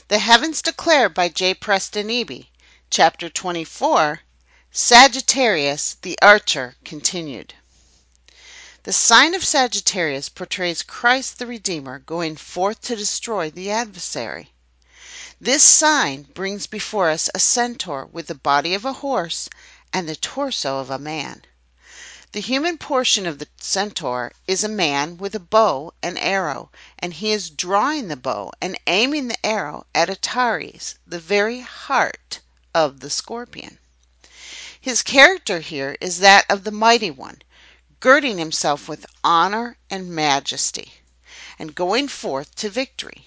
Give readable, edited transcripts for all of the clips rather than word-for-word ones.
The Heavens Declare by J. Preston Eby. Chapter 24, Sagittarius the Archer, continued. The sign of Sagittarius portrays Christ the Redeemer going forth to destroy the adversary. This sign brings before us a centaur with the body of a horse and the torso of a man. The human portion of the centaur is a man with a bow and arrow, and he is drawing the bow and aiming the arrow at Atares, the very heart of the scorpion. His character here is that of the mighty one, girding himself with honor and majesty, and going forth to victory.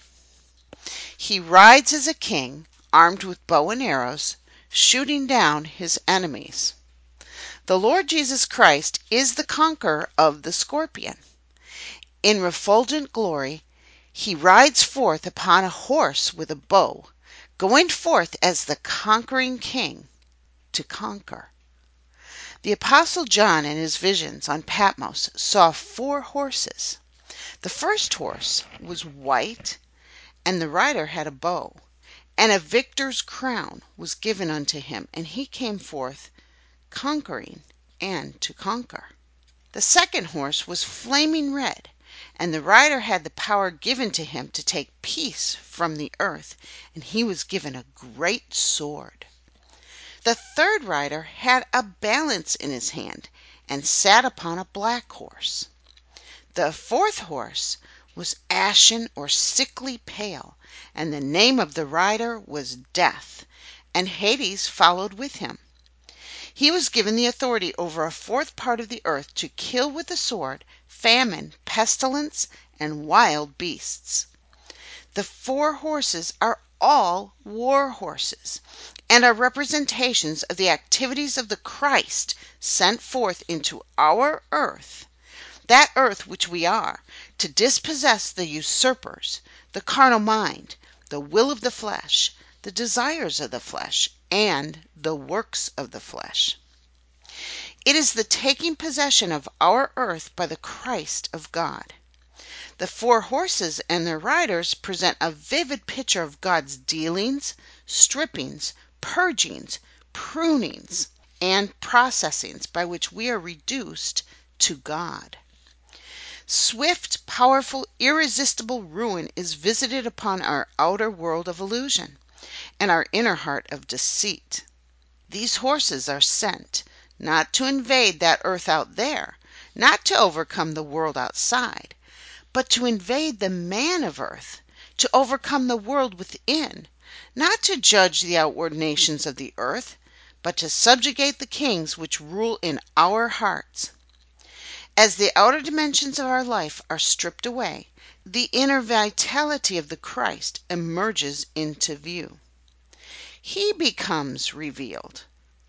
He rides as a king, armed with bow and arrows, shooting down his enemies. The Lord Jesus Christ is the conqueror of the scorpion. In refulgent glory, he rides forth upon a horse with a bow, going forth as the conquering king to conquer. The Apostle John in his visions on Patmos saw 4 horses. The first horse was white, and the rider had a bow, and a victor's crown was given unto him, and he came forth conquering and to conquer. The second horse was flaming red, and the rider had the power given to him to take peace from the earth, and he was given a great sword. The third rider had a balance in his hand, and sat upon a black horse. The fourth horse was ashen or sickly pale, and the name of the rider was Death, and Hades followed with him. He was given the authority over a fourth part of the earth to kill with the sword, famine, pestilence, and wild beasts. The 4 horses are all war horses, and are representations of the activities of the Christ sent forth into our earth, that earth which we are, to dispossess the usurpers, the carnal mind, the will of the flesh, the desires of the flesh, and the works of the flesh. It is the taking possession of our earth by the Christ of God. The 4 horses and their riders present a vivid picture of God's dealings, strippings, purgings, prunings, and processings by which we are reduced to God. Swift, powerful, irresistible ruin is visited upon our outer world of illusion and our inner heart of deceit. These horses are sent, not to invade that earth out there, not to overcome the world outside, but to invade the man of earth, to overcome the world within, not to judge the outward nations of the earth, but to subjugate the kings which rule in our hearts. As the outer dimensions of our life are stripped away, the inner vitality of the Christ emerges into view. He becomes revealed.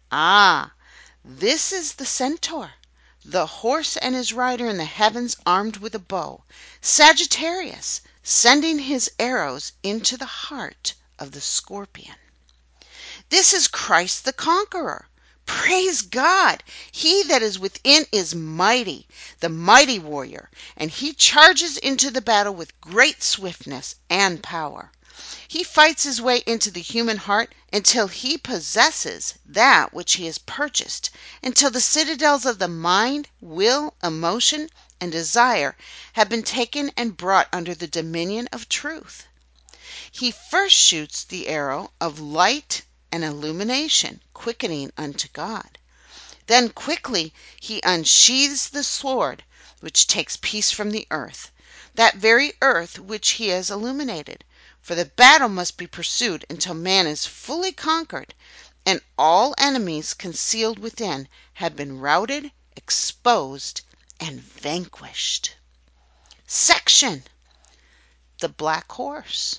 This is the centaur, the horse and his rider in the heavens armed with a bow, Sagittarius, sending his arrows into the heart of the scorpion. This is Christ the conqueror. Praise God! He that is within is mighty, the mighty warrior, and he charges into the battle with great swiftness and power. He fights his way into the human heart until he possesses that which he has purchased, until the citadels of the mind, will, emotion, and desire have been taken and brought under the dominion of truth. He first shoots the arrow of light and illumination, quickening unto God. Then quickly he unsheathes the sword which takes peace from the earth, that very earth which he has illuminated. For the battle must be pursued until man is fully conquered, and all enemies concealed within have been routed, exposed, and vanquished. Section: The Black Horse.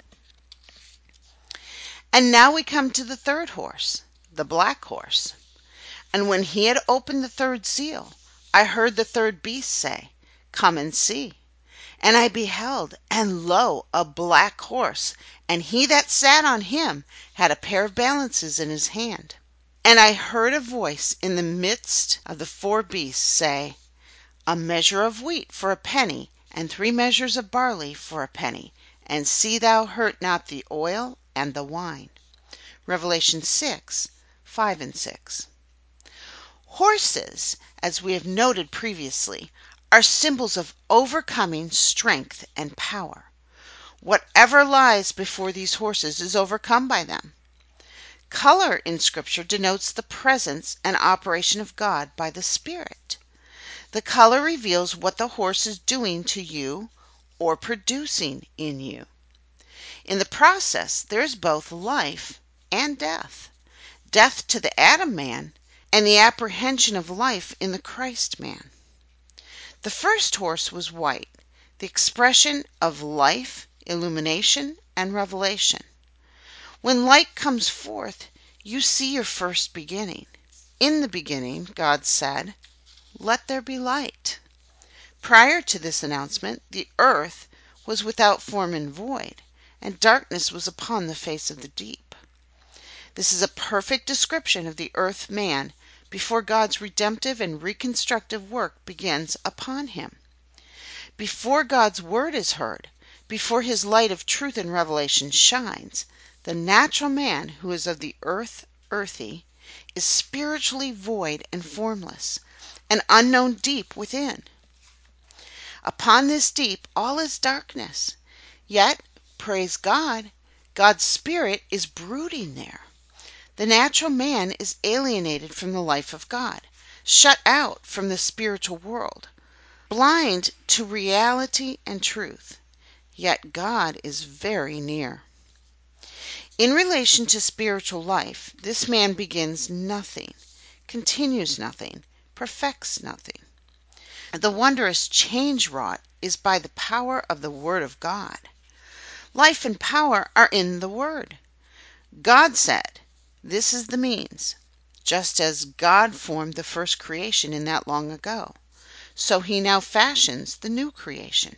And now we come to the third horse, the black horse. And when he had opened the third seal, I heard the third beast say, Come and see. And I beheld, and lo, a black horse, and he that sat on him had a pair of balances in his hand. And I heard a voice in the midst of the 4 beasts say, A measure of wheat for a penny, and 3 measures of barley for a penny, and see thou hurt not the oil and the wine. Revelation 6:5 and 6. Horses, as we have noted previously, are symbols of overcoming strength and power. Whatever lies before these horses is overcome by them. Color in Scripture denotes the presence and operation of God by the Spirit. The color reveals what the horse is doing to you or producing in you. In the process, there is both life and death. Death to the Adam man and the apprehension of life in the Christ man. The first horse was white, the expression of life, illumination, and revelation. When light comes forth, you see your first beginning. In the beginning, God said, "Let there be light." Prior to this announcement, the earth was without form and void, and darkness was upon the face of the deep. This is a perfect description of the earth man before God's redemptive and reconstructive work begins upon him. Before God's word is heard, before his light of truth and revelation shines, the natural man who is of the earth, earthy, is spiritually void and formless, an unknown deep within. Upon this deep all is darkness. Yet, praise God, God's Spirit is brooding there. The natural man is alienated from the life of God, shut out from the spiritual world, blind to reality and truth. Yet God is very near. In relation to spiritual life, this man begins nothing, continues nothing, perfects nothing. The wondrous change wrought is by the power of the Word of God. Life and power are in the Word. God said, "This is the means." Just as God formed the first creation in that long ago, so he now fashions the new creation.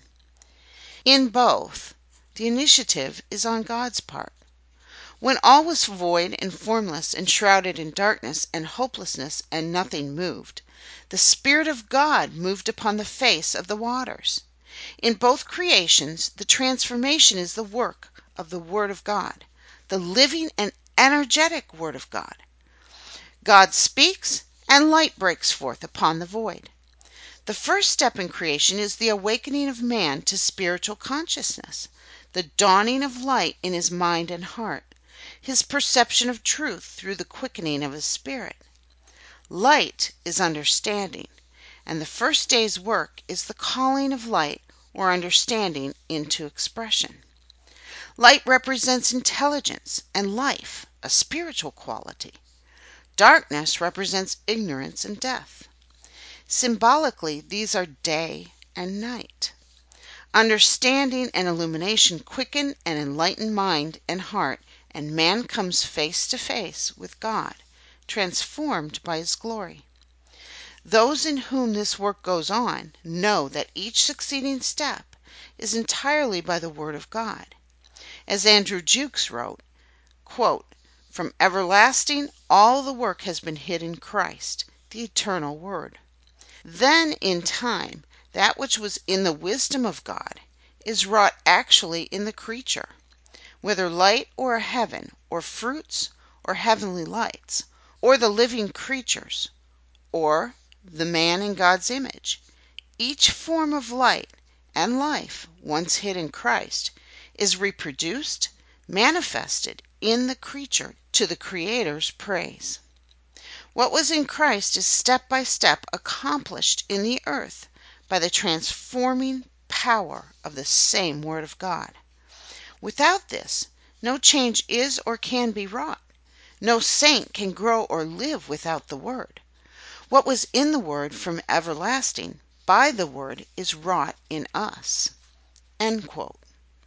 In both, the initiative is on God's part. When all was void and formless and shrouded in darkness and hopelessness and nothing moved, the Spirit of God moved upon the face of the waters. In both creations, the transformation is the work of the Word of God, the living and energetic Word of God. God speaks, and light breaks forth upon the void. The first step in creation is the awakening of man to spiritual consciousness, the dawning of light in his mind and heart, his perception of truth through the quickening of his spirit. Light is understanding, and the first day's work is the calling of light or understanding into expression. Light represents intelligence and life, a spiritual quality. Darkness represents ignorance and death. Symbolically, these are day and night. Understanding and illumination quicken and enlighten mind and heart, and man comes face to face with God, transformed by his glory. Those in whom this work goes on know that each succeeding step is entirely by the Word of God. As Andrew Jukes wrote, quote, "From everlasting all the work has been hid in Christ, the eternal Word." Then, in time, that which was in the wisdom of God is wrought actually in the creature, whether light or heaven, or fruits, or heavenly lights, or the living creatures, or the man in God's image. Each form of light and life, once hid in Christ, is reproduced, manifested in the creature to the Creator's praise. What was in Christ is step by step accomplished in the earth by the transforming power of the same Word of God. Without this, no change is or can be wrought. No saint can grow or live without the Word. What was in the Word from everlasting by the Word is wrought in us. End quote.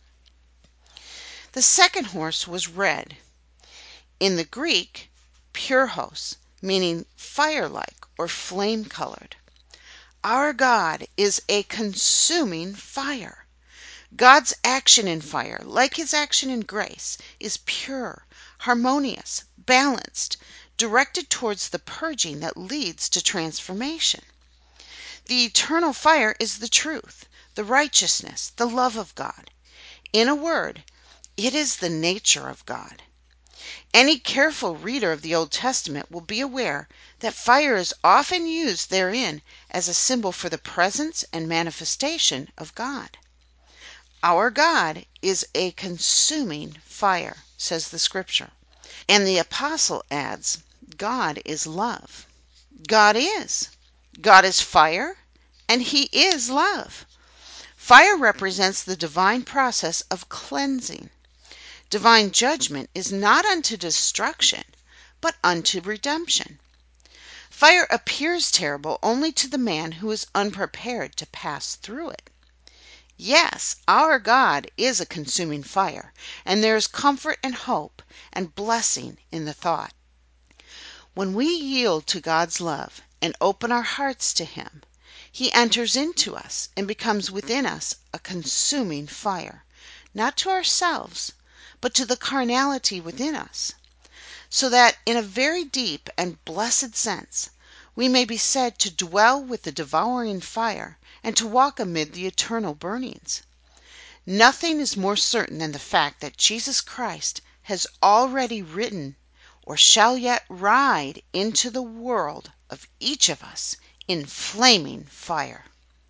The second horse was red. In the Greek, pyrrhos, meaning fire-like or flame-colored. Our God is a consuming fire. God's action in fire, like his action in grace, is pure, harmonious, balanced, directed towards the purging that leads to transformation. The eternal fire is the truth, the righteousness, the love of God. In a word, it is the nature of God. Any careful reader of the Old Testament will be aware that fire is often used therein as a symbol for the presence and manifestation of God. Our God is a consuming fire, says the scripture. And the apostle adds, God is love. God is. God is fire, and He is love. Fire represents the divine process of cleansing. Divine judgment is not unto destruction, but unto redemption. Fire appears terrible only to the man who is unprepared to pass through it. Yes, our God is a consuming fire, and there is comfort and hope and blessing in the thought. When we yield to God's love and open our hearts to Him, He enters into us and becomes within us a consuming fire, not to ourselves, but to the carnality within us, so that in a very deep and blessed sense we may be said to dwell with the devouring fire and to walk amid the eternal burnings. Nothing is more certain than the fact that Jesus Christ has already ridden or shall yet ride into the world of each of us in flaming fire.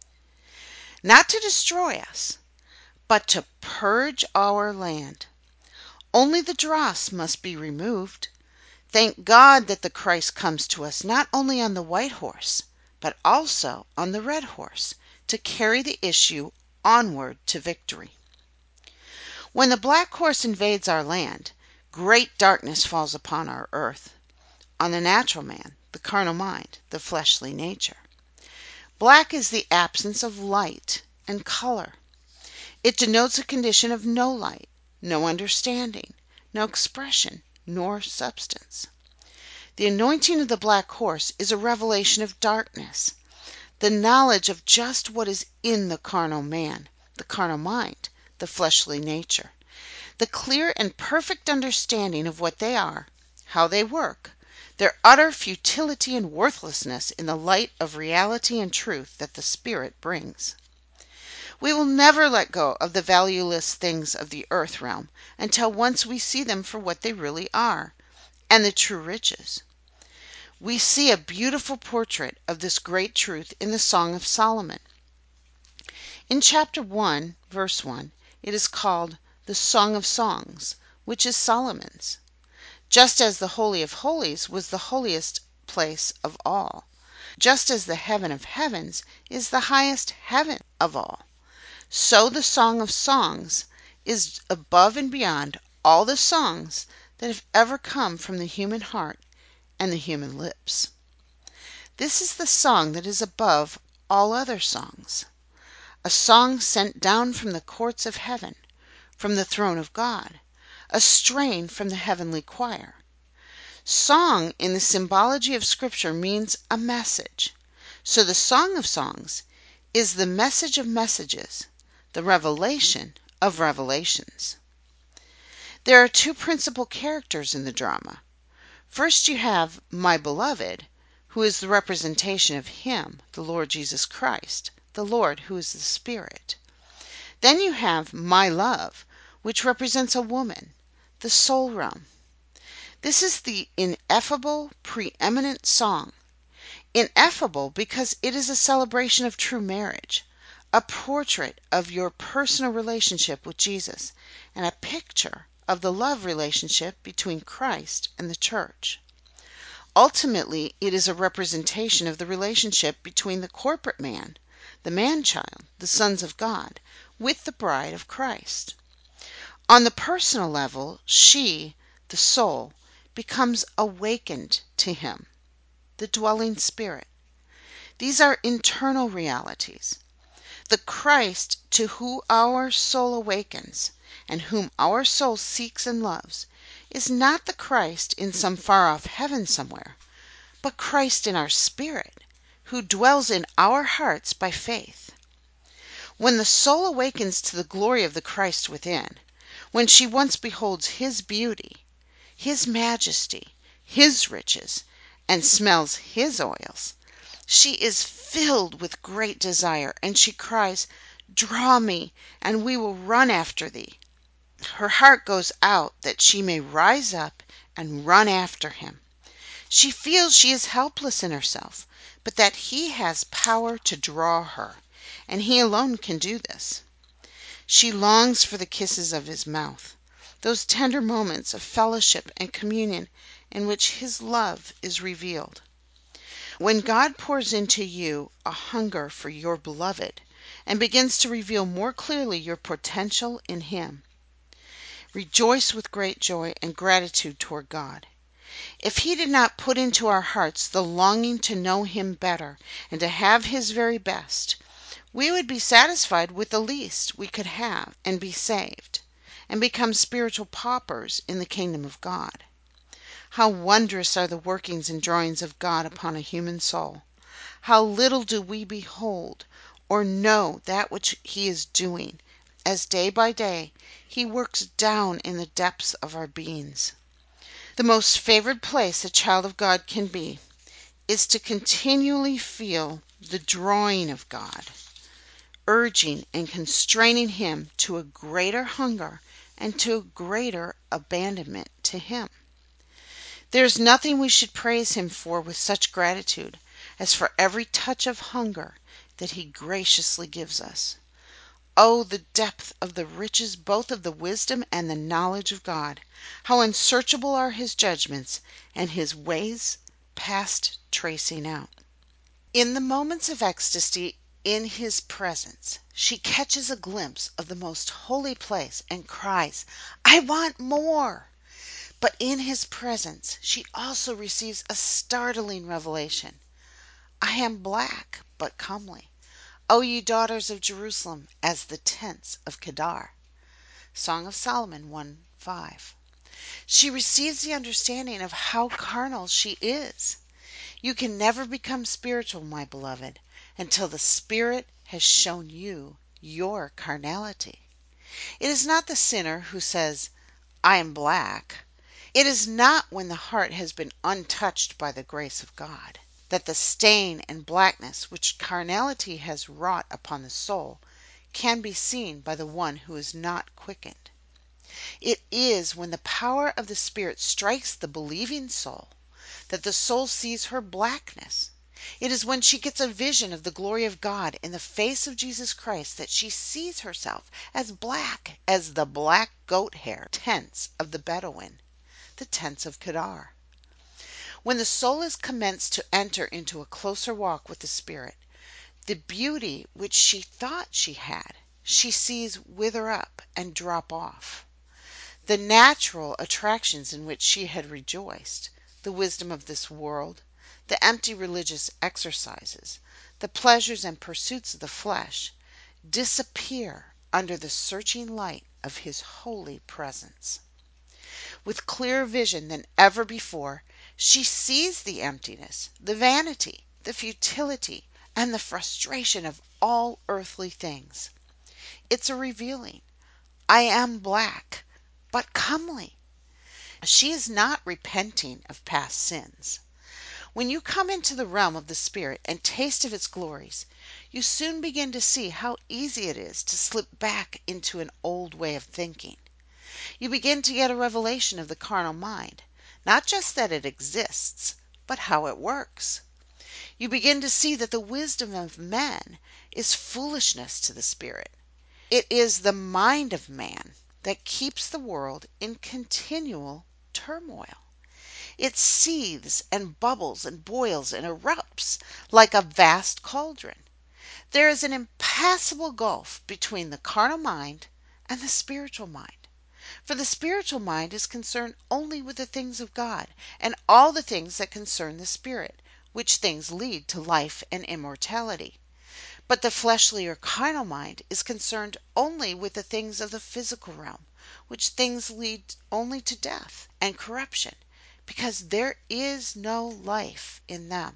Not to destroy us, but to purge our land. Only the dross must be removed. Thank God that the Christ comes to us not only on the white horse, but also on the red horse, to carry the issue onward to victory. When the black horse invades our land, great darkness falls upon our earth, on the natural man, the carnal mind, the fleshly nature. Black is the absence of light and color. It denotes a condition of no light, no understanding, no expression, nor substance. The anointing of the black horse is a revelation of darkness, the knowledge of just what is in the carnal man, the carnal mind, the fleshly nature, the clear and perfect understanding of what they are, how they work, their utter futility and worthlessness in the light of reality and truth that the Spirit brings. We will never let go of the valueless things of the earth realm until once we see them for what they really are, and the true riches. We see a beautiful portrait of this great truth in the Song of Solomon. In chapter 1, verse 1, it is called the Song of Songs, which is Solomon's. Just as the Holy of Holies was the holiest place of all, just as the heaven of heavens is the highest heaven of all, so the Song of Songs is above and beyond all the songs that have ever come from the human heart and the human lips. This is the song that is above all other songs, a song sent down from the courts of heaven, from the throne of God, a strain from the heavenly choir. Song in the symbology of Scripture means a message. So the Song of Songs is the message of messages, the revelation of revelations. There are two principal characters in the drama. First you have my beloved, who is the representation of Him, the Lord Jesus Christ, the Lord who is the Spirit. Then you have my love, which represents a woman, the soul realm. This is the ineffable, preeminent song. Ineffable because it is a celebration of true marriage, a portrait of your personal relationship with Jesus, and a picture of the love relationship between Christ and the church. Ultimately, it is a representation of the relationship between the corporate man, the man-child, the sons of God, with the bride of Christ. On the personal level, she, the soul, becomes awakened to Him, the dwelling Spirit. These are internal realities. The Christ to whom our soul awakens, and whom our soul seeks and loves, is not the Christ in some far-off heaven somewhere, but Christ in our spirit, who dwells in our hearts by faith. When the soul awakens to the glory of the Christ within, when she once beholds His beauty, His majesty, His riches, and smells His oils, she is filled with great desire, and she cries, Draw me, and we will run after thee. Her heart goes out that she may rise up and run after him. She feels she is helpless in herself, but that he has power to draw her, and he alone can do this. She longs for the kisses of his mouth, those tender moments of fellowship and communion in which his love is revealed. When God pours into you a hunger for your beloved and begins to reveal more clearly your potential in him, rejoice with great joy and gratitude toward God. If he did not put into our hearts the longing to know him better and to have his very best, we would be satisfied with the least we could have and be saved, and become spiritual paupers in the kingdom of God. How wondrous are the workings and drawings of God upon a human soul! How little do we behold or know that which he is doing, as day by day he works down in the depths of our beings. The most favored place a child of God can be is to continually feel the drawing of God, urging and constraining him to a greater hunger and to a greater abandonment to him. There is nothing we should praise him for with such gratitude as for every touch of hunger that he graciously gives us. Oh, the depth of the riches both of the wisdom and the knowledge of God! How unsearchable are his judgments, and his ways past tracing out. In the moments of ecstasy in his presence, she catches a glimpse of the most holy place and cries, "I want more!" But in his presence she also receives a startling revelation. "I am black, but comely, O ye daughters of Jerusalem, as the tents of Kedar." Song of Solomon 1:5. She receives the understanding of how carnal she is. You can never become spiritual, my beloved, until the Spirit has shown you your carnality. It is not the sinner who says, "I am black." It is not when the heart has been untouched by the grace of God that the stain and blackness which carnality has wrought upon the soul can be seen by the one who is not quickened. It is when the power of the Spirit strikes the believing soul that the soul sees her blackness. It is when she gets a vision of the glory of God in the face of Jesus Christ that she sees herself as black as the black goat hair tents of the Bedouin, the tents of Kedar. When the soul is commenced to enter into a closer walk with the Spirit, the beauty which she thought she had, she sees wither up and drop off. The natural attractions in which she had rejoiced, the wisdom of this world, the empty religious exercises, the pleasures and pursuits of the flesh, disappear under the searching light of his holy presence. With clearer vision than ever before, she sees the emptiness, the vanity, the futility, and the frustration of all earthly things. It's a revealing. I am black, but comely. She is not repenting of past sins. When you come into the realm of the Spirit and taste of its glories, you soon begin to see how easy it is to slip back into an old way of thinking. You begin to get a revelation of the carnal mind, not just that it exists, but how it works. You begin to see that the wisdom of men is foolishness to the Spirit. It is the mind of man that keeps the world in continual turmoil. It seethes and bubbles and boils and erupts like a vast cauldron. There is an impassable gulf between the carnal mind and the spiritual mind. For the spiritual mind is concerned only with the things of God and all the things that concern the spirit, which things lead to life and immortality. But the fleshly or carnal mind is concerned only with the things of the physical realm, which things lead only to death and corruption, because there is no life in them.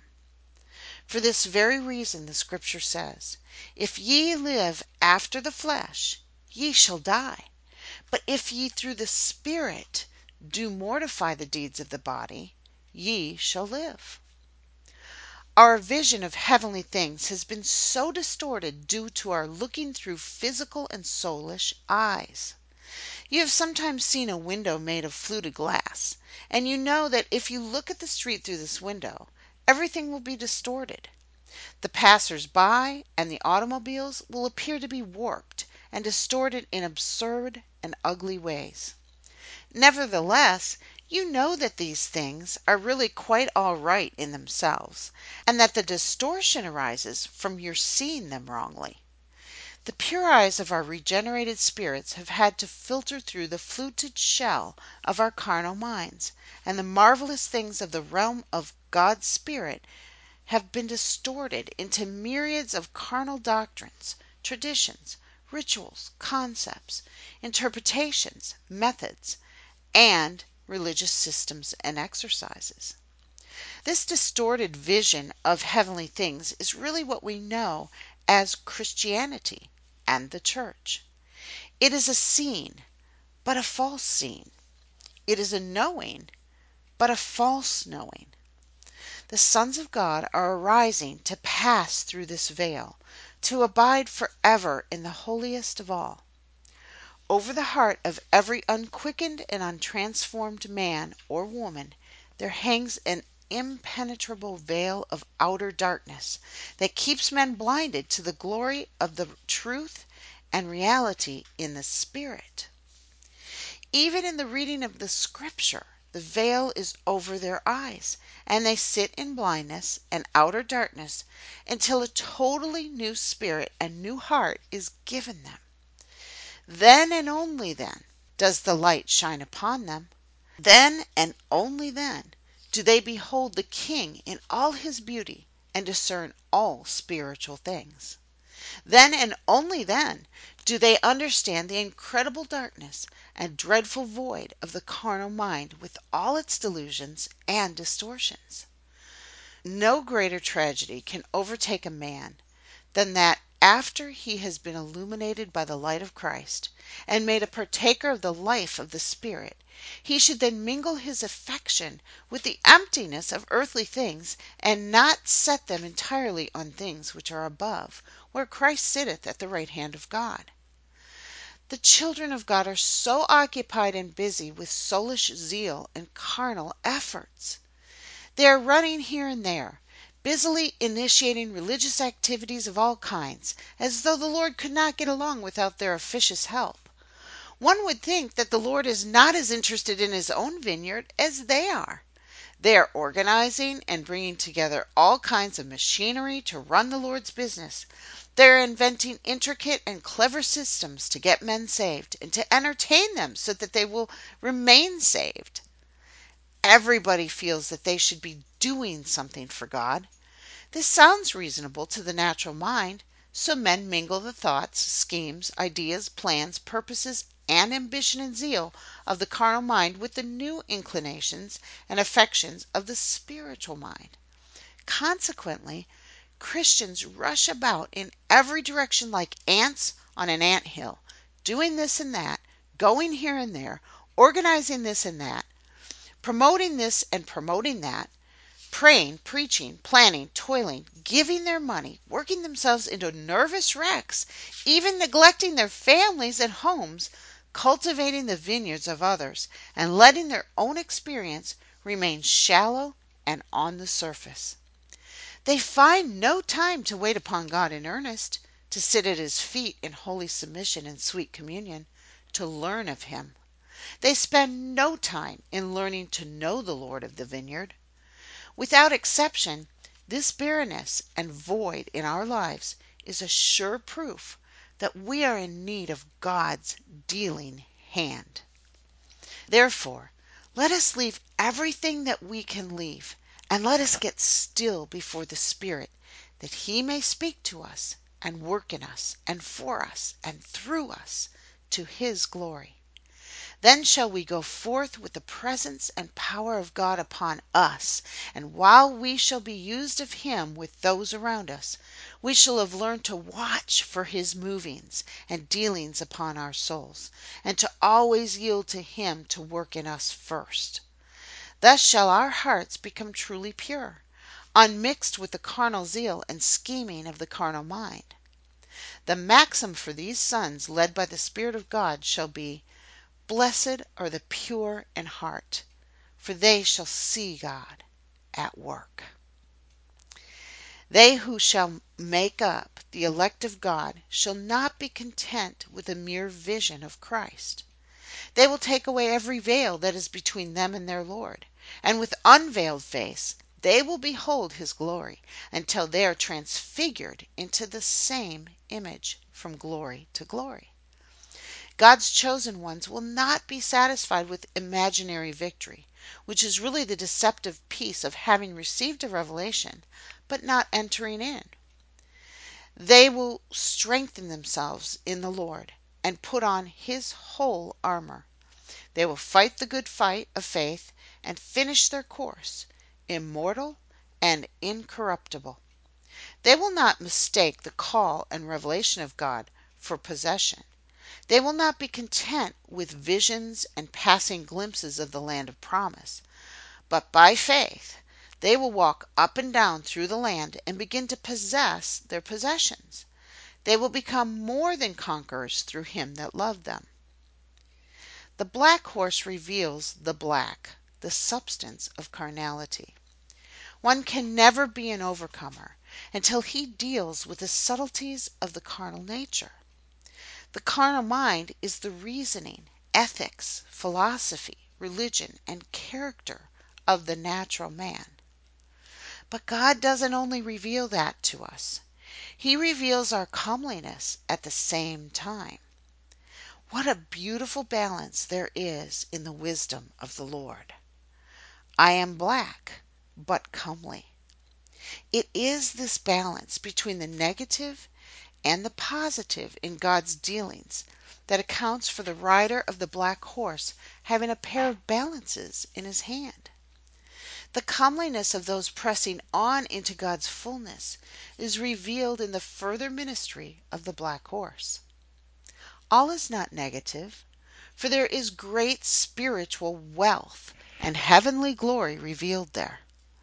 For this very reason the Scripture says, "If ye live after the flesh, ye shall die. But if ye through the Spirit do mortify the deeds of the body, ye shall live." Our vision of heavenly things has been so distorted due to our looking through physical and soulish eyes. You have sometimes seen a window made of fluted glass, and you know that if you look at the street through this window, everything will be distorted. The passers by and the automobiles will appear to be warped and distorted in absurd and ugly ways. Nevertheless, you know that these things are really quite all right in themselves, and that the distortion arises from your seeing them wrongly. The pure eyes of our regenerated spirits have had to filter through the fluted shell of our carnal minds, and the marvelous things of the realm of God's Spirit have been distorted into myriads of carnal doctrines, traditions, rituals, concepts, interpretations, methods, and religious systems and exercises. This distorted vision of heavenly things is really what we know as Christianity and the church. It is a seeing, but a false seeing. It is a knowing, but a false knowing. The sons of God are arising to pass through this veil, to abide forever in the holiest of all. Over the heart of every unquickened and untransformed man or woman there hangs an impenetrable veil of outer darkness that keeps men blinded to the glory of the truth and reality in the Spirit. Even in the reading of the Scripture, the veil is over their eyes, and they sit in blindness and outer darkness until a totally new spirit and new heart is given them. Then and only then does the light shine upon them. Then and only then do they behold the King in all his beauty and discern all spiritual things. Then and only then do they understand the incredible darkness and dreadful void of the carnal mind with all its delusions and distortions. No greater tragedy can overtake a man than that after he has been illuminated by the light of Christ, and made a partaker of the life of the Spirit, he should then mingle his affection with the emptiness of earthly things, and not set them entirely on things which are above, where Christ sitteth at the right hand of God. The children of God are so occupied and busy with soulish zeal and carnal efforts. They are running here and there, busily initiating religious activities of all kinds, as though the Lord could not get along without their officious help. One would think that the Lord is not as interested in his own vineyard as they are. They are organizing and bringing together all kinds of machinery to run the Lord's business. They are inventing intricate and clever systems to get men saved and to entertain them so that they will remain saved. Everybody feels that they should be doing something for God. This sounds reasonable to the natural mind, so men mingle the thoughts, schemes, ideas, plans, purposes, and ambition and zeal of the carnal mind with the new inclinations and affections of the spiritual mind. Consequently, Christians rush about in every direction like ants on an ant hill, doing this and that, going here and there, organizing this and that, promoting this and promoting that, praying, preaching, planning, toiling, giving their money, working themselves into nervous wrecks, even neglecting their families and homes, cultivating the vineyards of others, and letting their own experience remain shallow and on the surface. They find no time to wait upon God in earnest, to sit at his feet in holy submission and sweet communion, to learn of him. They spend no time in learning to know the Lord of the vineyard. Without exception, this barrenness and void in our lives is a sure proof that we are in need of God's dealing hand. Therefore, let us leave everything that we can leave, and let us get still before the Spirit, that he may speak to us and work in us and for us and through us to his glory. Then shall we go forth with the presence and power of God upon us, and while we shall be used of him with those around us, we shall have learned to watch for his movings and dealings upon our souls, and to always yield to him to work in us first. Thus shall our hearts become truly pure, unmixed with the carnal zeal and scheming of the carnal mind. The maxim for these sons led by the Spirit of God shall be, "Blessed are the pure in heart, for they shall see God at work." They who shall make up the elect of God shall not be content with a mere vision of Christ. They will take away every veil that is between them and their Lord, and with unveiled face they will behold his glory until they are transfigured into the same image from glory to glory. God's chosen ones will not be satisfied with imaginary victory, which is really the deceptive peace of having received a revelation but not entering in. They will strengthen themselves in the Lord and put on his whole armor. They will fight the good fight of faith and finish their course, immortal and incorruptible. They will not mistake the call and revelation of God for possession. They will not be content with visions and passing glimpses of the land of promise, but by faith they will walk up and down through the land and begin to possess their possessions. They will become more than conquerors through him that loved them. The black horse reveals the black, the substance of carnality. One can never be an overcomer until he deals with the subtleties of the carnal nature. The carnal mind is the reasoning, ethics, philosophy, religion, and character of the natural man. But God doesn't only reveal that to us, he reveals our comeliness at the same time. What a beautiful balance there is in the wisdom of the Lord. I am black, but comely. It is this balance between the negative and the positive in God's dealings that accounts for the rider of the black horse having a pair of balances in his hand. The comeliness of those pressing on into God's fullness is revealed in the further ministry of the black horse. All is not negative, for there is great spiritual wealth and heavenly glory revealed there.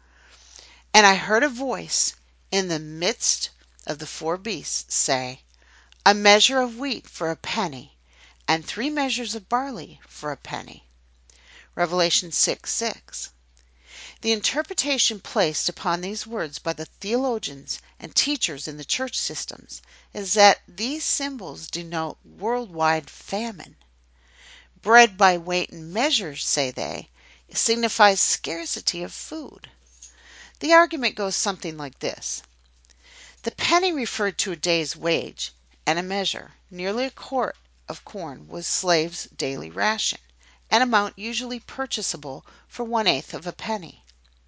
And I heard a voice in the midst of the four beasts say, "A measure of wheat for a penny, and 3 measures of barley for a penny." Revelation 6:6. The interpretation placed upon these words by the theologians and teachers in the church systems is that these symbols denote worldwide famine. Bread by weight and measure, say they, signifies scarcity of food. The argument goes something like this. The penny referred to a day's wage, and a measure, nearly a quart of corn, was slaves' daily ration, an amount usually purchasable for 1/8 of a penny.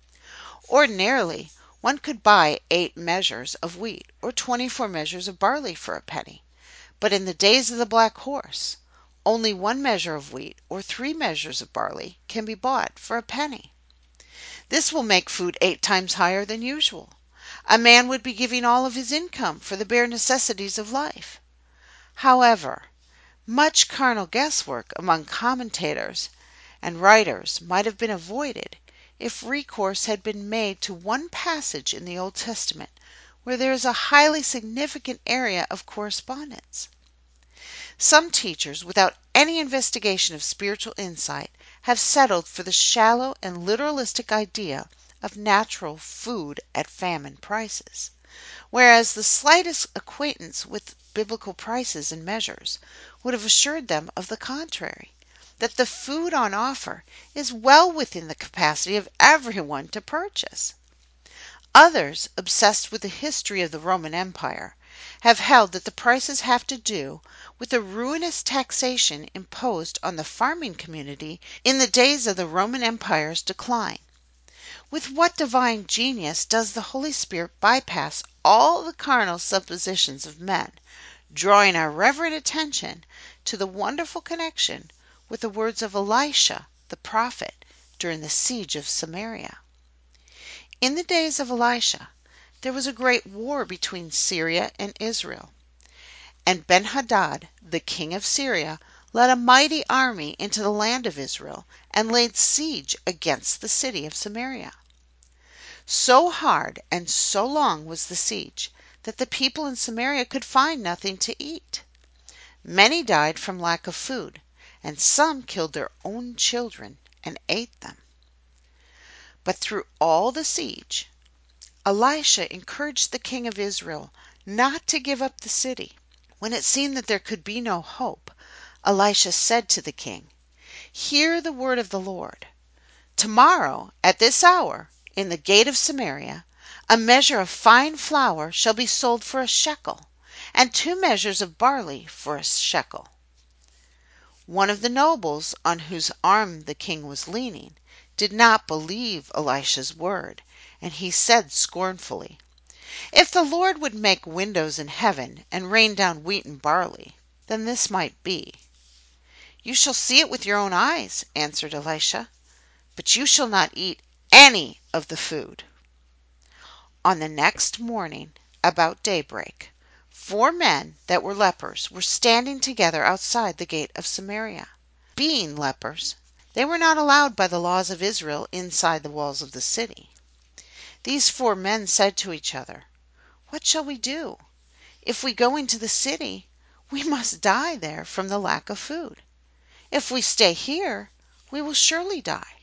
Ordinarily, one could buy 8 measures of wheat or 24 measures of barley for a penny, but in the days of the black horse, only 1 measure of wheat or 3 measures of barley can be bought for a penny. This will make food 8 times higher than usual. A man would be giving all of his income for the bare necessities of life. However, much carnal guesswork among commentators and writers might have been avoided if recourse had been made to one passage in the Old Testament where there is a highly significant area of correspondence. Some teachers, without any investigation of spiritual insight, have settled for the shallow and literalistic idea of natural food at famine prices, whereas the slightest acquaintance with biblical prices and measures would have assured them of the contrary, that the food on offer is well within the capacity of everyone to purchase. Others, obsessed with the history of the Roman Empire, have held that the prices have to do with the ruinous taxation imposed on the farming community in the days of the Roman Empire's decline. With what divine genius does the Holy Spirit bypass all the carnal suppositions of men, drawing our reverent attention to the wonderful connection with the words of Elisha the prophet during the siege of Samaria. In the days of Elisha, there was a great war between Syria and Israel, and Benhadad, the king of Syria, led a mighty army into the land of Israel and laid siege against the city of Samaria. So hard and so long was the siege that the people in Samaria could find nothing to eat. Many died from lack of food, and some killed their own children and ate them. But through all the siege, Elisha encouraged the king of Israel not to give up the city. When it seemed that there could be no hope, Elisha said to the king, "Hear the word of the Lord. Tomorrow at this hour, in the gate of Samaria, a measure of fine flour shall be sold for a shekel, and 2 measures of barley for a shekel." One of the nobles, on whose arm the king was leaning, did not believe Elisha's word, and he said scornfully, "If the Lord would make windows in heaven and rain down wheat and barley, then this might be." "You shall see it with your own eyes," answered Elisha, "but you shall not eat any of the food." On the next morning, about daybreak, 4 men that were lepers were standing together outside the gate of Samaria. Being lepers, they were not allowed by the laws of Israel inside the walls of the city. These 4 men said to each other, "What shall we do? If we go into the city, we must die there from the lack of food. If we stay here, we will surely die.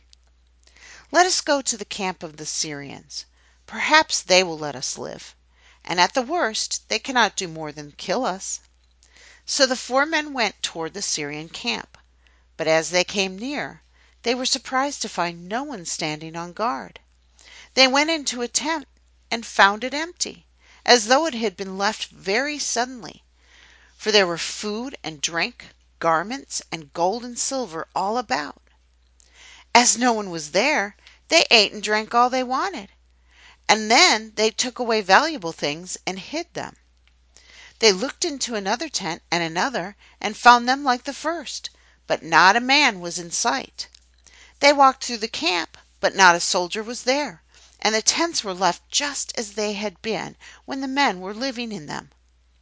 Let us go to the camp of the Syrians. Perhaps they will let us live, and at the worst they cannot do more than kill us." So the 4 men went toward the Syrian camp. But as they came near, they were surprised to find no one standing on guard. They went into a tent and found it empty, as though it had been left very suddenly, for there were food and drink, garments and gold and silver all about. As no one was there, they ate and drank all they wanted, and then they took away valuable things and hid them. They looked into another tent and another, and found them like the first, but not a man was in sight. They walked through the camp, but not a soldier was there, and the tents were left just as they had been when the men were living in them.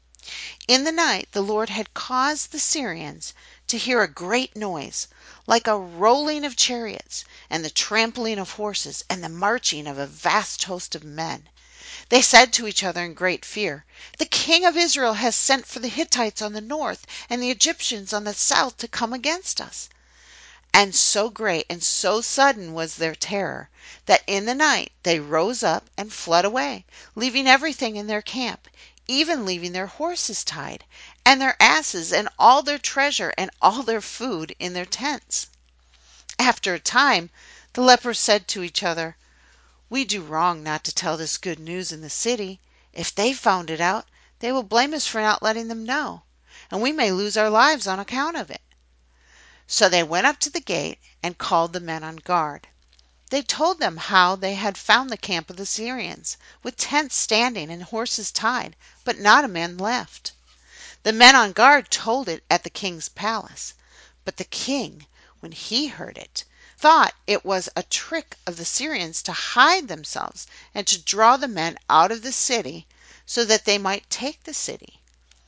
In the night the Lord had caused the Syrians to hear a great noise, like a rolling of chariots, and the trampling of horses, and the marching of a vast host of men. They said to each other in great fear, "The king of Israel has sent for the Hittites on the north and the Egyptians on the south to come against us." And so great and so sudden was their terror that in the night they rose up and fled away, leaving everything in their camp, even leaving their horses tied, and their asses, and all their treasure and all their food in their tents. After a time the lepers said to each other, "We do wrong not to tell this good news in the city. If they found it out, they will blame us for not letting them know, and we may lose our lives on account of it." So they went up to the gate and called the men on guard. They told them how they had found the camp of the Syrians, with tents standing and horses tied, but not a man left. The men on guard told it at the king's palace, but the king, when he heard it, thought it was a trick of the Syrians to hide themselves and to draw the men out of the city so that they might take the city.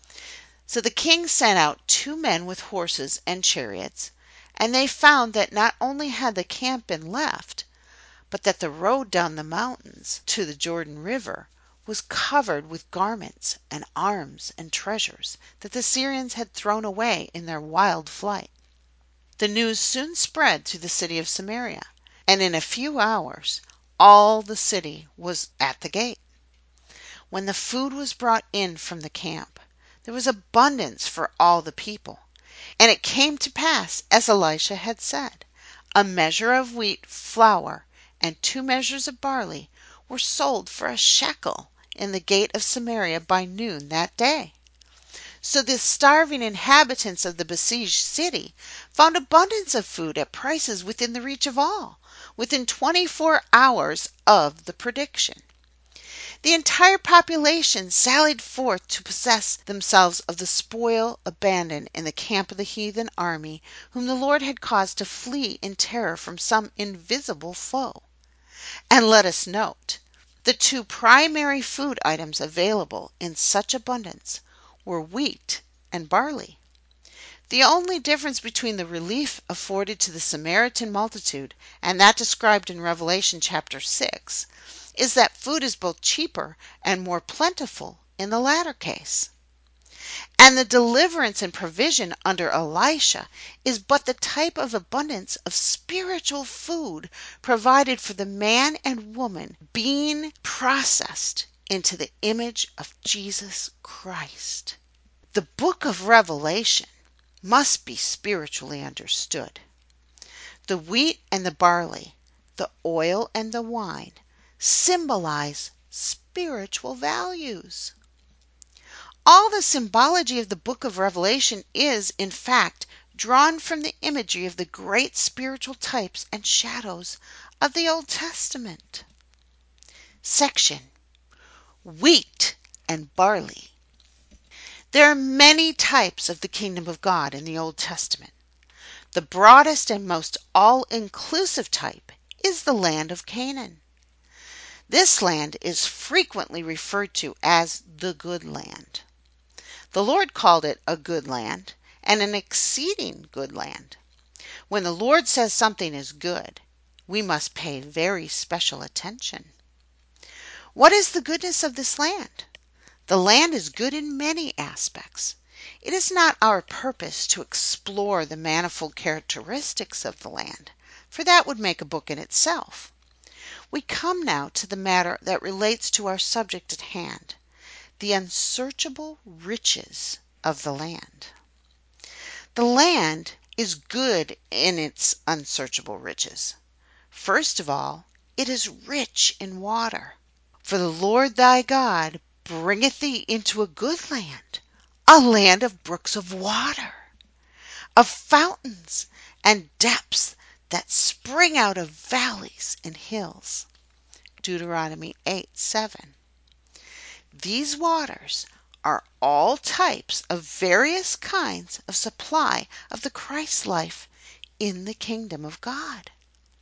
So the king sent out 2 men with horses and chariots, and they found that not only had the camp been left, but that the road down the mountains to the Jordan River was covered with garments and arms and treasures that the Syrians had thrown away in their wild flight. The news soon spread through the city of Samaria, and in a few hours all the city was at the gate. When the food was brought in from the camp, there was abundance for all the people. And it came to pass, as Elisha had said, a measure of wheat flour and 2 measures of barley were sold for a shekel in the gate of Samaria by noon that day. So the starving inhabitants of the besieged city found abundance of food at prices within the reach of all, within 24 hours of the prediction. The entire population sallied forth to possess themselves of the spoil abandoned in the camp of the heathen army, whom the Lord had caused to flee in terror from some invisible foe. And let us note, the 2 primary food items available in such abundance were wheat and barley. The only difference between the relief afforded to the Samaritan multitude and that described in Revelation chapter 6 is that food is both cheaper and more plentiful in the latter case. And the deliverance and provision under Elisha is but the type of abundance of spiritual food provided for the man and woman being processed into the image of Jesus Christ. The book of Revelation must be spiritually understood. The wheat and the barley, the oil and the wine symbolize spiritual values. All the symbology of the book of Revelation is, in fact, drawn from the imagery of the great spiritual types and shadows of the Old Testament. Section: Wheat and Barley. There are many types of the kingdom of God in the Old Testament. The broadest and most all-inclusive type is the land of Canaan. This land is frequently referred to as the good land. The Lord called it a good land and an exceeding good land. When the Lord says something is good, we must pay very special attention. What is the goodness of this land? The land is good in many aspects. It is not our purpose to explore the manifold characteristics of the land, for that would make a book in itself. We come now to the matter that relates to our subject at hand, the unsearchable riches of the land. The land is good in its unsearchable riches. First of all, it is rich in water. For the Lord thy God bringeth thee into a good a land of brooks of water, of fountains and depths that spring out of valleys and hills. Deuteronomy 8:7. These waters are all types of various kinds of supply of the Christ life in the kingdom of God.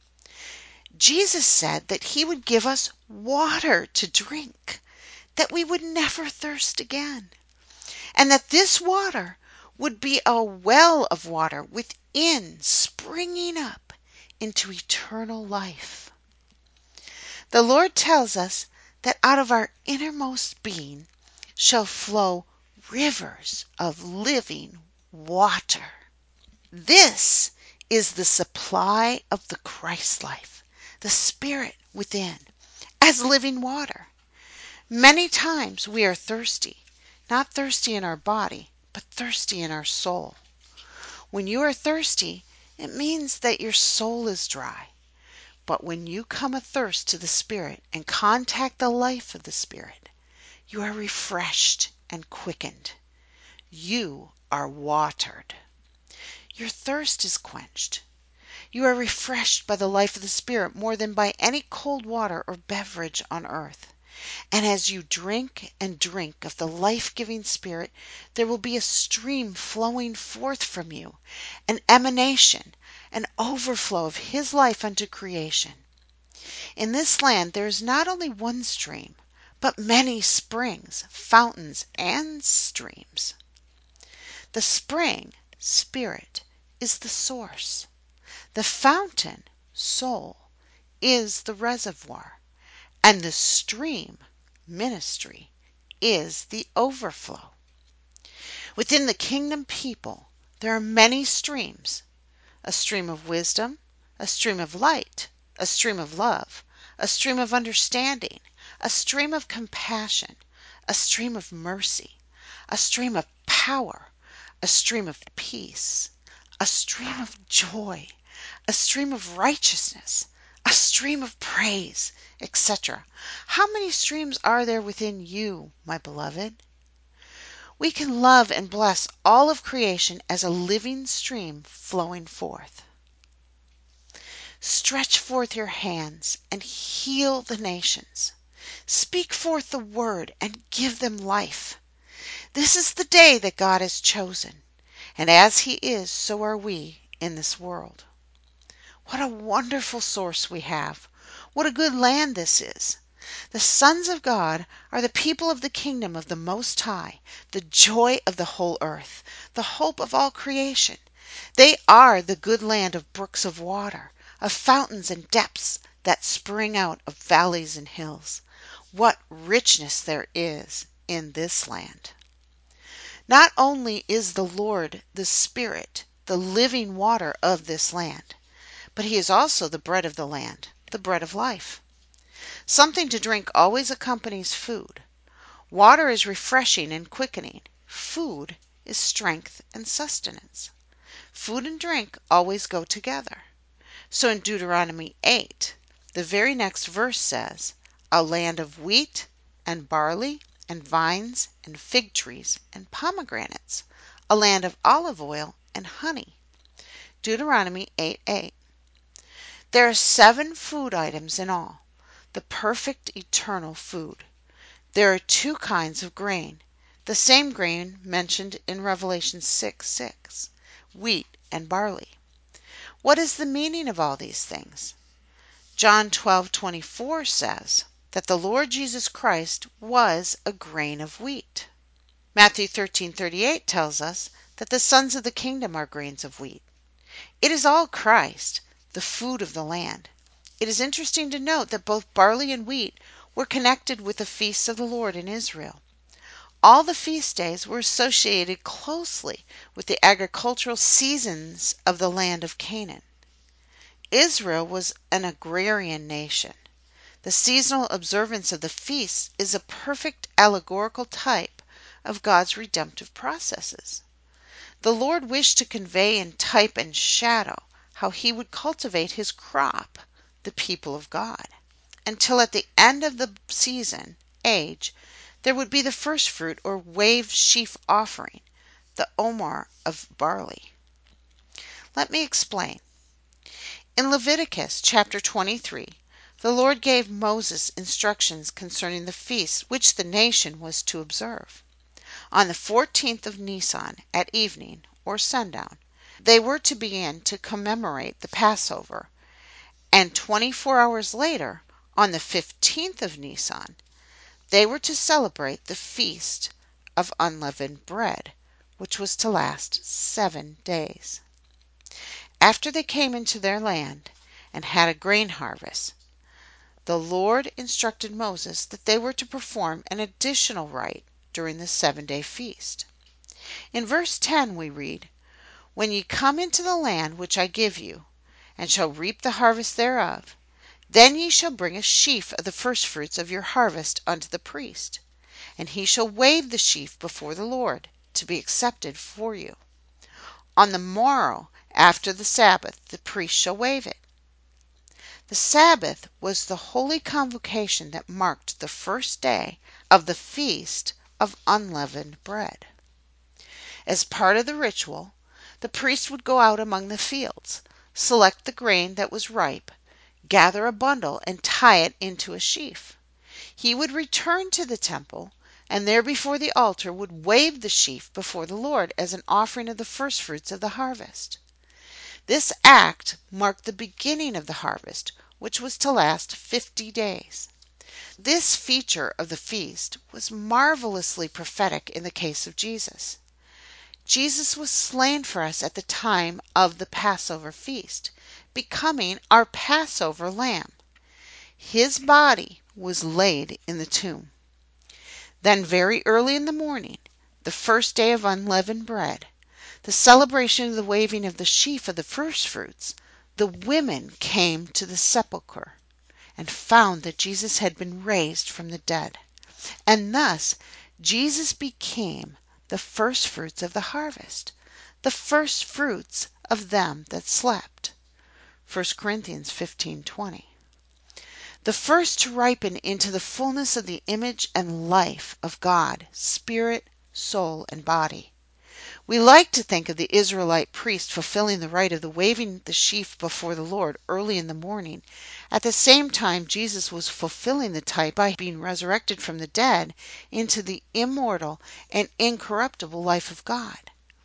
Jesus said that he would give us water to drink, that we would never thirst again, and that this water would be a well of water within, springing up into eternal life. The Lord tells us that out of our innermost being shall flow rivers of living water. This is the supply of the Christ life, the Spirit within, as living water. Many times we are thirsty, not thirsty in our body, but thirsty in our soul. When you are thirsty, it means that your soul is dry. But when you come athirst to the Spirit and contact the life of the Spirit, you are refreshed and quickened. You are watered. Your thirst is quenched. You are refreshed by the life of the Spirit more than by any cold water or beverage on earth. And as you drink and drink of the life-giving Spirit, there will be a stream flowing forth from you, an emanation, an overflow of His life unto creation. In this land there is not only one stream, but many springs, fountains, and streams. The spring, Spirit, is the source. The fountain, soul, is the reservoir. And the stream, ministry, is the overflow. Within the kingdom people, there are many streams: a stream of wisdom, a stream of light, a stream of love, a stream of understanding, a stream of compassion, a stream of mercy, a stream of power, a stream of peace, a stream of joy, a stream of righteousness, a stream of praise, etc. How many streams are there within you, my beloved? We can love and bless all of creation as a living stream flowing forth. Stretch forth your hands and heal the nations. Speak forth the word and give them life. This is the day that God has chosen, and as He is, so are we in this world. What a wonderful source we have! What a good land this is! The sons of God are the people of the kingdom of the Most High, the joy of the whole earth, the hope of all creation. They are the good land of brooks of water, of fountains and depths that spring out of valleys and hills. What richness there is in this land! Not only is the Lord the Spirit, the living water of this land, but He is also the bread of the land, the bread of life. Something to drink always accompanies food. Water is refreshing and quickening. Food is strength and sustenance. Food and drink always go together. So in Deuteronomy 8, the very next verse says, "A land of wheat and barley and vines and fig trees and pomegranates, a land of olive oil and honey." Deuteronomy 8:8. There are 7 food items in all, the perfect eternal food. There are 2 kinds of grain, the same grain mentioned in Revelation 6:6, wheat and barley. What is the meaning of all these things? John 12:24 says that the Lord Jesus Christ was a grain of wheat. Matthew 13:38 tells us that the sons of the kingdom are grains of wheat. It is all Christ, the food of the land. It is interesting to note that both barley and wheat were connected with the feasts of the Lord in Israel. All the feast days were associated closely with the agricultural seasons of the land of Canaan. Israel was an agrarian nation. The seasonal observance of the feasts is a perfect allegorical type of God's redemptive processes. The Lord wished to convey in type and shadow how He would cultivate His crop, the people of God, until at the end of the season, age, there would be the first fruit or wave sheaf offering, the omer of barley. Let me explain. In Leviticus chapter 23, the Lord gave Moses instructions concerning the feasts which the nation was to observe. On the 14th of Nisan, at evening, or sundown, they were to begin to commemorate the Passover, and 24 hours later, on the 15th of Nisan, they were to celebrate the feast of unleavened bread, which was to last 7 days. After they came into their land and had a grain harvest, the Lord instructed Moses that they were to perform an additional rite during the 7-day feast. In verse 10 we read, "When ye come into the land which I give you, and shall reap the harvest thereof, then ye shall bring a sheaf of the firstfruits of your harvest unto the priest, and he shall wave the sheaf before the Lord, to be accepted for you. On the morrow after the Sabbath the priest shall wave it." The Sabbath was the holy convocation that marked the first day of the feast of unleavened bread. As part of the ritual, the priest would go out among the fields, select the grain that was ripe, gather a bundle, and tie it into a sheaf. He would return to the temple, and there before the altar would wave the sheaf before the Lord as an offering of the firstfruits of the harvest. This act marked the beginning of the harvest, which was to last 50 days. This feature of the feast was marvelously prophetic in the case of Jesus. Jesus was slain for us at the time of the Passover feast, becoming our Passover lamb. His body was laid in the tomb. Then very early in the morning, the first day of unleavened bread, the celebration of the waving of the sheaf of the firstfruits, the women came to the sepulchre and found that Jesus had been raised from the dead. And thus Jesus became the firstfruits of the harvest, the firstfruits of them that slept. 1 Corinthians 15:20. The first to ripen into the fullness of the image and life of God, spirit, soul, and body. We like to think of the Israelite priest fulfilling the rite of the waving the sheaf before the Lord early in the morning. At the same time, Jesus was fulfilling the type by being resurrected from the dead into the immortal and incorruptible life of God.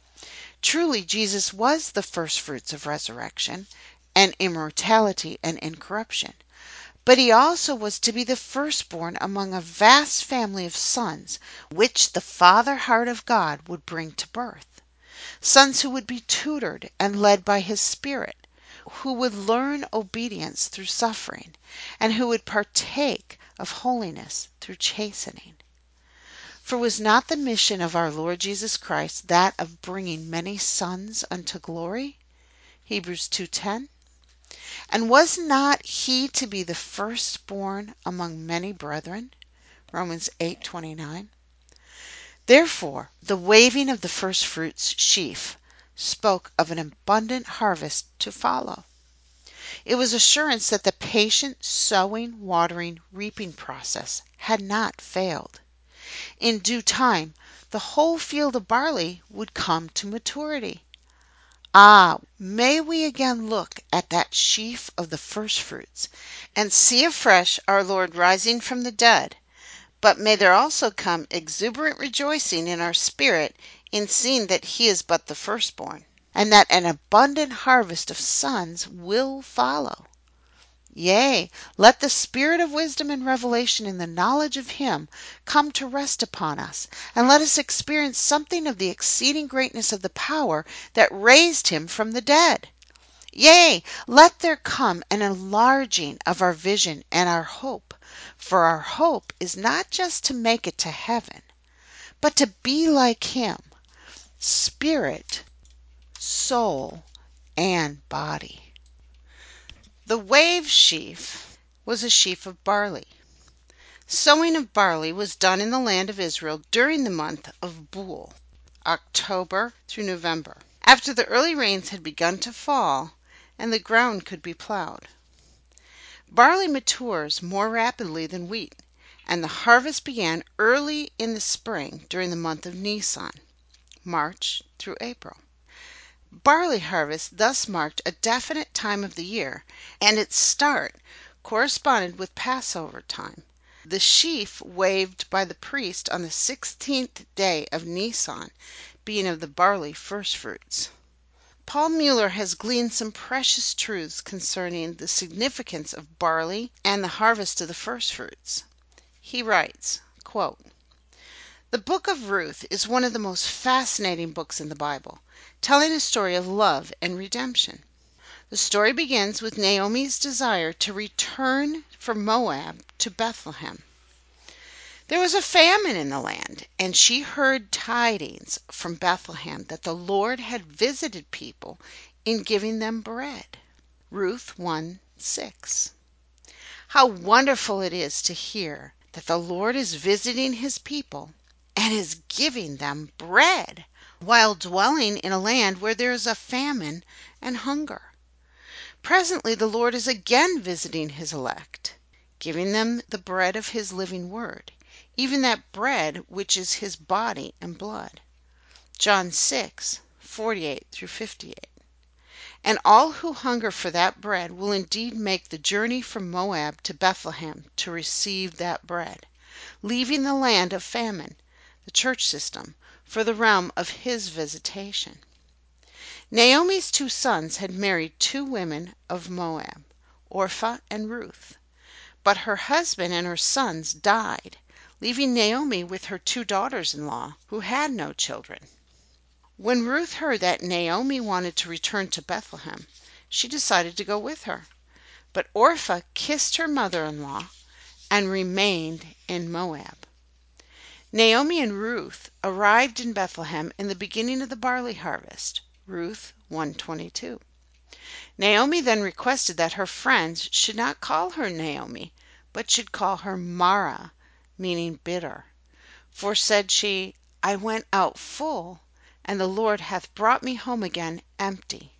Truly, Jesus was the firstfruits of resurrection and immortality and incorruption. But he also was to be the firstborn among a vast family of sons, which the Father heart of God would bring to birth. Sons who would be tutored and led by his Spirit, who would learn obedience through suffering, and who would partake of holiness through chastening. For was not the mission of our Lord Jesus Christ that of bringing many sons unto glory? Hebrews 2:10. And was not he to be the firstborn among many brethren? Romans 8:29. Therefore, the waving of the firstfruits sheaf spoke of an abundant harvest to follow. It was assurance that the patient sowing, watering, reaping process had not failed. In due time, the whole field of barley would come to maturity. Ah, may we again look at that sheaf of the firstfruits and see afresh our Lord rising from the dead, but may there also come exuberant rejoicing in our spirit in seeing that he is but the firstborn, and that an abundant harvest of sons will follow. Yea, let the spirit of wisdom and revelation in the knowledge of him come to rest upon us, and let us experience something of the exceeding greatness of the power that raised him from the dead. Yea, let there come an enlarging of our vision and our hope, for our hope is not just to make it to heaven, but to be like him, spirit, soul, and body. The wave sheaf was a sheaf of barley. Sowing of barley was done in the land of Israel during the month of Bul, October through November, after the early rains had begun to fall and the ground could be plowed. Barley matures more rapidly than wheat, and the harvest began early in the spring during the month of Nisan, March through April. Barley harvest thus marked a definite time of the year, and its start corresponded with Passover time, the sheaf waved by the priest on the 16th day of Nisan being of the barley firstfruits. Paul Mueller has gleaned some precious truths concerning the significance of barley and the harvest of the firstfruits. He writes, quote, "The book of Ruth is one of the most fascinating books in the Bible, telling a story of love and redemption. The story begins with Naomi's desire to return from Moab to Bethlehem. There was a famine in the land, and she heard tidings from Bethlehem that the Lord had visited people in giving them bread. Ruth 1:6. How wonderful it is to hear that the Lord is visiting his people and is giving them bread while dwelling in a land where there is a famine and hunger. Presently the Lord is again visiting his elect, giving them the bread of his living word, even that bread which is his body and blood. John 6:48 through 58. And all who hunger for that bread will indeed make the journey from Moab to Bethlehem to receive that bread, leaving the land of famine, the church system, for the realm of his visitation. Naomi's two sons had married two women of Moab, Orpah and Ruth, but her husband and her sons died, leaving Naomi with her two daughters-in-law who had no children. When Ruth heard that Naomi wanted to return to Bethlehem, she decided to go with her. But Orpah kissed her mother-in-law and remained in Moab. Naomi and Ruth arrived in Bethlehem in the beginning of the barley harvest. Ruth 1:22. Naomi then requested that her friends should not call her Naomi, but should call her Mara, meaning bitter. For said she, I went out full, and the Lord hath brought me home again empty.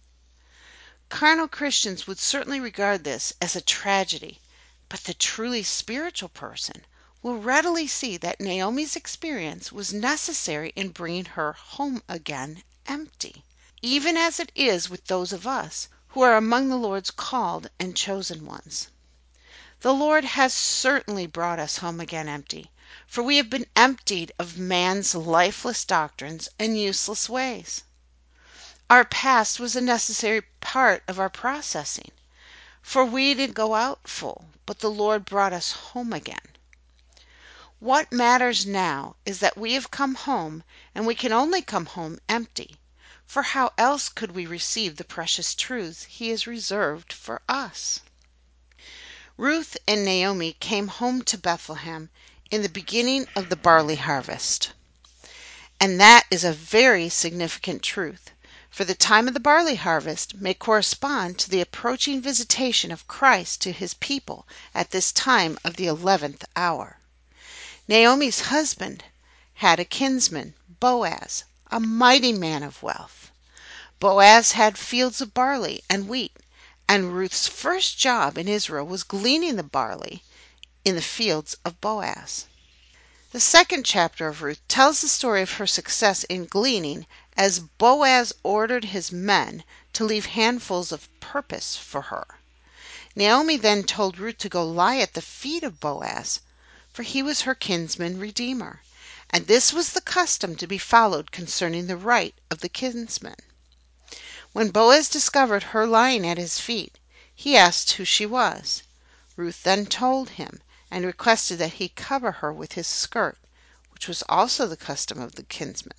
Carnal Christians would certainly regard this as a tragedy, but the truly spiritual person will readily see that Naomi's experience was necessary in bringing her home again empty, even as it is with those of us who are among the Lord's called and chosen ones. The Lord has certainly brought us home again empty, for we have been emptied of man's lifeless doctrines and useless ways. Our past was a necessary part of our processing, for we didn't go out full, but the Lord brought us home again. What matters now is that we have come home, and we can only come home empty, for how else could we receive the precious truths He has reserved for us? Ruth and Naomi came home to Bethlehem in the beginning of the barley harvest. And that is a very significant truth, for the time of the barley harvest may correspond to the approaching visitation of Christ to His people at this time of the 11th hour. Naomi's husband had a kinsman, Boaz, a mighty man of wealth. Boaz had fields of barley and wheat, and Ruth's first job in Israel was gleaning the barley in the fields of Boaz. The second chapter of Ruth tells the story of her success in gleaning as Boaz ordered his men to leave handfuls of purpose for her. Naomi then told Ruth to go lie at the feet of Boaz, for he was her kinsman redeemer, and this was the custom to be followed concerning the right of the kinsman. When Boaz discovered her lying at his feet, he asked who she was. Ruth then told him, and requested that he cover her with his skirt, which was also the custom of the kinsman.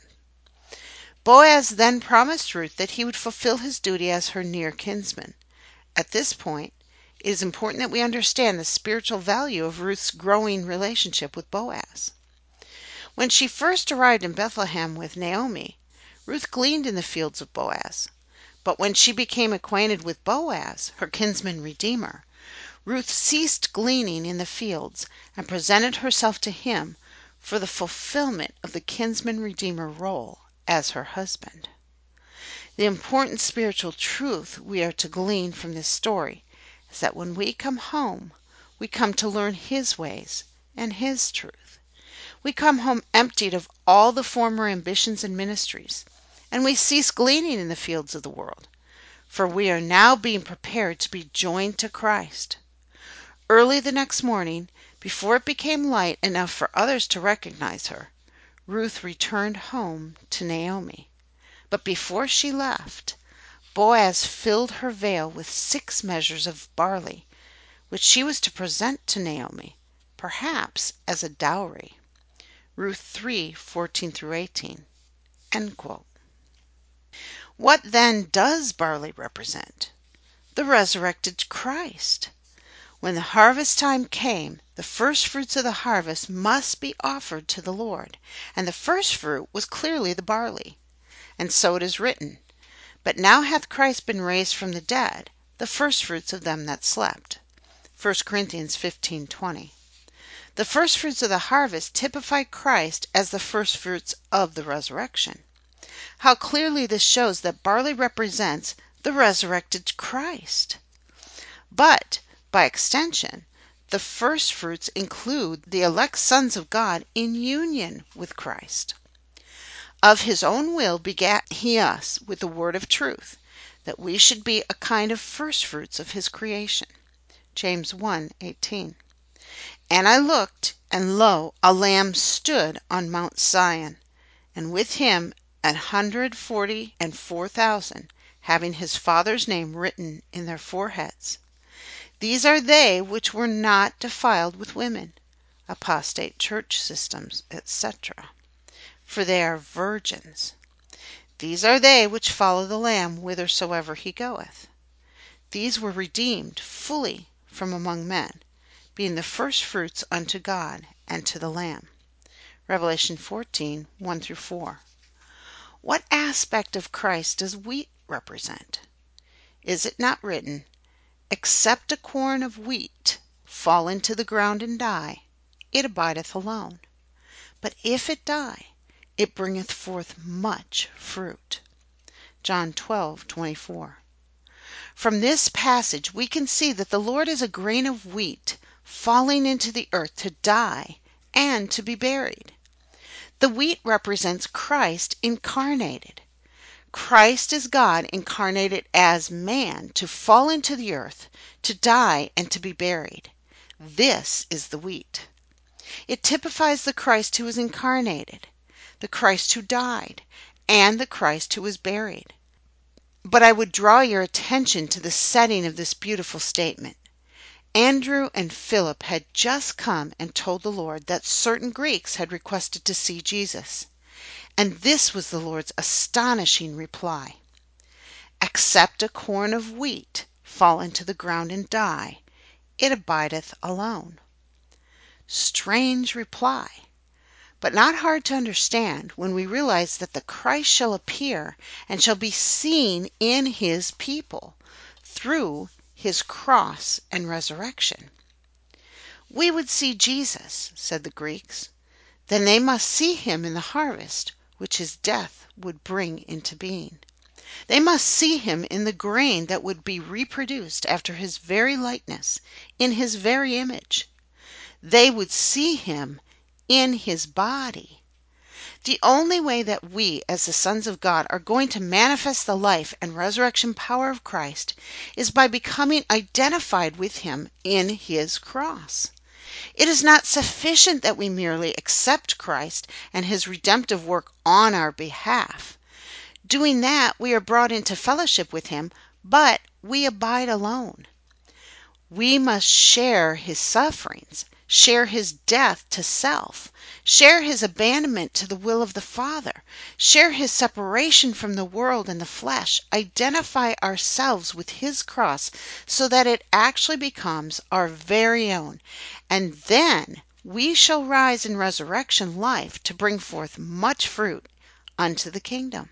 Boaz then promised Ruth that he would fulfill his duty as her near kinsman. At this point, it is important that we understand the spiritual value of Ruth's growing relationship with Boaz. When she first arrived in Bethlehem with Naomi, Ruth gleaned in the fields of Boaz. But when she became acquainted with Boaz, her kinsman redeemer, Ruth ceased gleaning in the fields and presented herself to him for the fulfillment of the kinsman redeemer role as her husband. The important spiritual truth we are to glean from this story is that when we come home, we come to learn His ways and His truth. We come home emptied of all the former ambitions and ministries, and we cease gleaning in the fields of the world, for we are now being prepared to be joined to Christ. Early the next morning, before it became light enough for others to recognize her, Ruth returned home to Naomi. But before she left, Boaz filled her veil with 6 measures of barley, which she was to present to Naomi, perhaps as a dowry. Ruth 3:14-18. End quote. What then does barley represent? The resurrected Christ. When the harvest time came, the first fruits of the harvest must be offered to the Lord, and the first fruit was clearly the barley. And so it is written, "But now hath Christ been raised from the dead, the firstfruits of them that slept." 1 Corinthians 15:20. The firstfruits of the harvest typify Christ as the firstfruits of the resurrection. How clearly this shows that barley represents the resurrected Christ! But, by extension, the firstfruits include the elect sons of God in union with Christ. Of His own will begat He us with the word of truth, that we should be a kind of firstfruits of His creation. James 1:18. And I looked, and lo, a Lamb stood on Mount Zion, and with Him 144,000, having His Father's name written in their foreheads. These are they which were not defiled with women, apostate church systems, etc., for they are virgins. These are they which follow the Lamb whithersoever He goeth. These were redeemed fully from among men, being the firstfruits unto God and to the Lamb. Revelation 14:1-4. What aspect of Christ does wheat represent? Is it not written, "Except a corn of wheat fall into the ground and die, it abideth alone. But if it die, it bringeth forth much fruit." John 12:24. From this passage we can see that the Lord is a grain of wheat falling into the earth to die and to be buried. The wheat represents Christ incarnated. Christ is God incarnated as man to fall into the earth, to die, and to be buried. This is the wheat. It typifies the Christ who was incarnated, the Christ who died, and the Christ who was buried. But I would draw your attention to the setting of this beautiful statement. Andrew and Philip had just come and told the Lord that certain Greeks had requested to see Jesus. And this was the Lord's astonishing reply: "Except a corn of wheat fall into the ground and die, it abideth alone." Strange reply, but not hard to understand when we realize that the Christ shall appear and shall be seen in his people through his cross and resurrection. "We would see Jesus," said the Greeks. Then they must see him in the harvest which his death would bring into being. They must see him in the grain that would be reproduced after his very likeness, in his very image. They would see him in his body. The only way that we, as the sons of God, are going to manifest the life and resurrection power of Christ is by becoming identified with him in his cross. It is not sufficient that we merely accept Christ and his redemptive work on our behalf. Doing that, we are brought into fellowship with him, but we abide alone. We must share his sufferings, share his death to self, share his abandonment to the will of the Father, share his separation from the world and the flesh, identify ourselves with his cross so that it actually becomes our very own, and then we shall rise in resurrection life to bring forth much fruit unto the kingdom.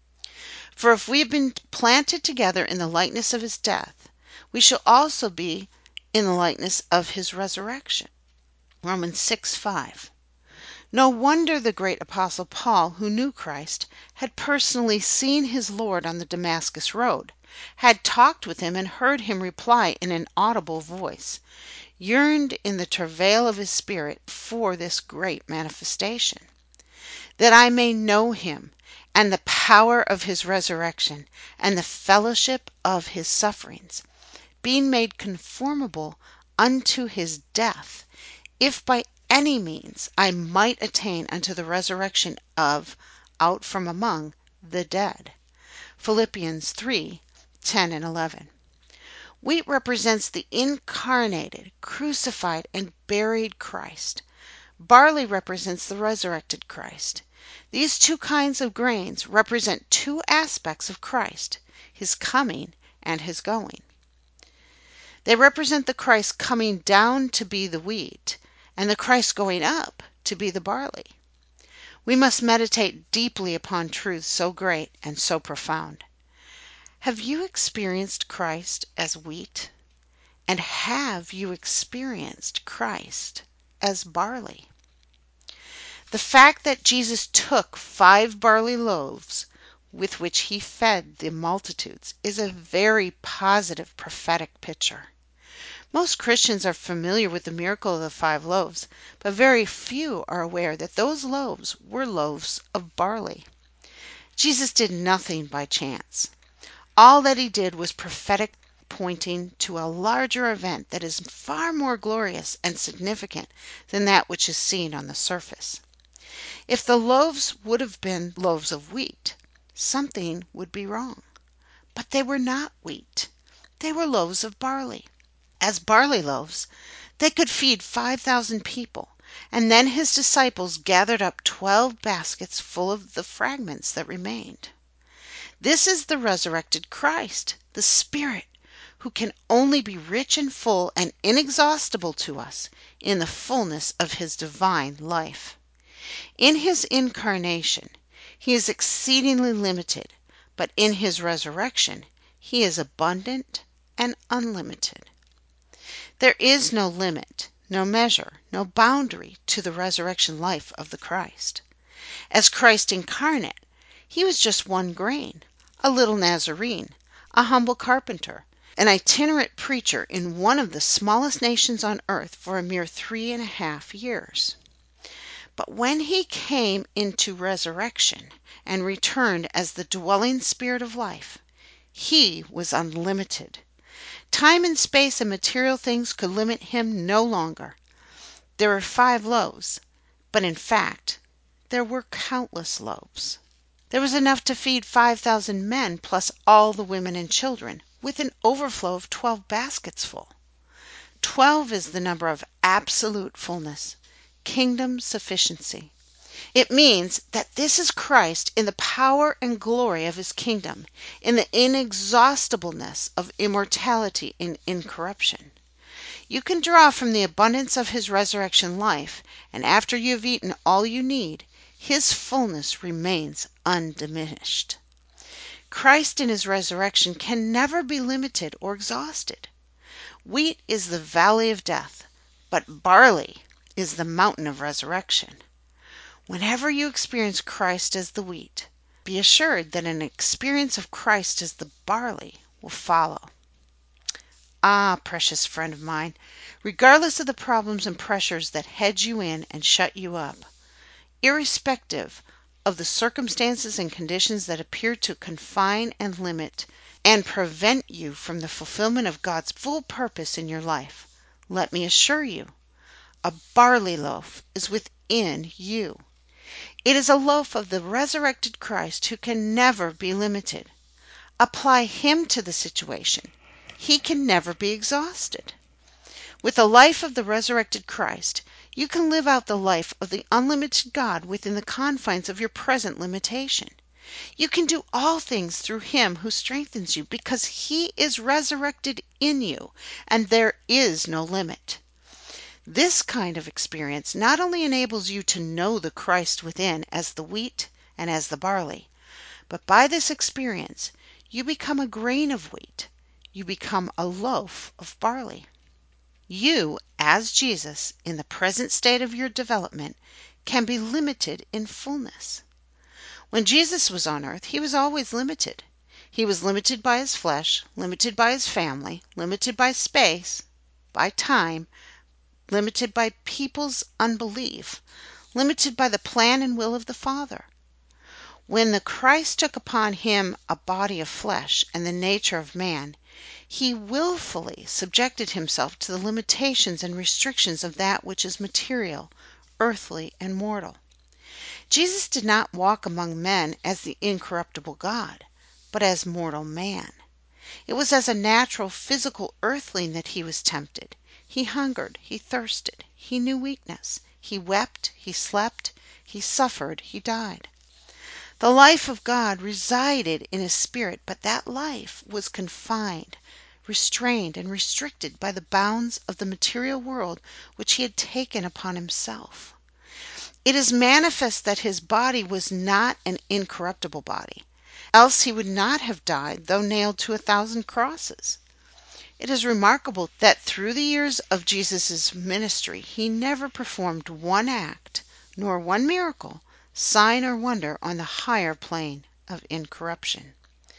For if we have been planted together in the likeness of his death, we shall also be in the likeness of his resurrection. Romans 6:5. No wonder the great apostle Paul, who knew Christ, had personally seen his Lord on the Damascus road, had talked with him and heard him reply in an audible voice, yearned in the travail of his spirit for this great manifestation. That I may know him, and the power of his resurrection, and the fellowship of his sufferings, being made conformable unto his death, if by any means I might attain unto the resurrection of out from among the dead. Philippians 3:10 and 11. Wheat represents the incarnated, crucified, and buried Christ. Barley represents the resurrected Christ. These two kinds of grains represent two aspects of Christ, his coming and his going. They represent the Christ coming down to be the wheat, and the Christ going up to be the barley. We must meditate deeply upon truths so great and so profound. Have you experienced Christ as wheat? And have you experienced Christ as barley? The fact that Jesus took 5 barley loaves with which he fed the multitudes is a very positive prophetic picture. Most Christians are familiar with the miracle of the 5 loaves, but very few are aware that those loaves were loaves of barley. Jesus did nothing by chance. All that he did was prophetic, pointing to a larger event that is far more glorious and significant than that which is seen on the surface. If the loaves would have been loaves of wheat, something would be wrong. But they were not wheat. They were loaves of barley. As barley loaves, they could feed 5,000 people, and then his disciples gathered up 12 baskets full of the fragments that remained. This is the resurrected Christ, the Spirit, who can only be rich and full and inexhaustible to us in the fullness of his divine life. In his incarnation, he is exceedingly limited, but in his resurrection, he is abundant and unlimited. There is no limit, no measure, no boundary to the resurrection life of the Christ. As Christ incarnate, he was just one grain, a little Nazarene, a humble carpenter, an itinerant preacher in one of the smallest nations on earth for a mere 3.5 years. But when he came into resurrection and returned as the dwelling Spirit of life, he was unlimited. Time and space and material things could limit him no longer. There were 5 loaves, but in fact there were countless loaves. There was enough to feed 5,000 men plus all the women and children, with an overflow of 12 baskets full. 12 is the number of absolute fullness, kingdom sufficiency. It means that this is Christ in the power and glory of his kingdom, in the inexhaustibleness of immortality and incorruption. You can draw from the abundance of his resurrection life, and after you have eaten all you need, his fullness remains undiminished. Christ in his resurrection can never be limited or exhausted. Wheat is the valley of death, but barley is the mountain of resurrection. Whenever you experience Christ as the wheat, be assured that an experience of Christ as the barley will follow. Ah, precious friend of mine, regardless of the problems and pressures that hedge you in and shut you up, irrespective of the circumstances and conditions that appear to confine and limit and prevent you from the fulfillment of God's full purpose in your life, let me assure you, a barley loaf is within you. It is a loaf of the resurrected Christ who can never be limited. Apply him to the situation. He can never be exhausted. With the life of the resurrected Christ, you can live out the life of the unlimited God within the confines of your present limitation. You can do all things through him who strengthens you because he is resurrected in you, and there is no limit. This kind of experience not only enables you to know the Christ within as the wheat and as the barley, but by this experience you become a grain of wheat. You become a loaf of barley. You, as Jesus, in the present state of your development, can be limited in fullness. When Jesus was on earth, he was always limited. He was limited by his flesh, limited by his family, limited by space, by time, limited by people's unbelief, limited by the plan and will of the Father. When the Christ took upon him a body of flesh and the nature of man, he willfully subjected himself to the limitations and restrictions of that which is material, earthly, and mortal. Jesus did not walk among men as the incorruptible God, but as mortal man. It was as a natural, physical earthling that he was tempted. He hungered, he thirsted, he knew weakness, he wept, he slept, he suffered, he died. The life of God resided in his spirit, but that life was confined, restrained, and restricted by the bounds of the material world which he had taken upon himself. It is manifest that his body was not an incorruptible body, else he would not have died though nailed to 1,000 crosses. It is remarkable that through the years of Jesus' ministry he never performed one act, nor one miracle, sign or wonder on the higher plane of incorruption.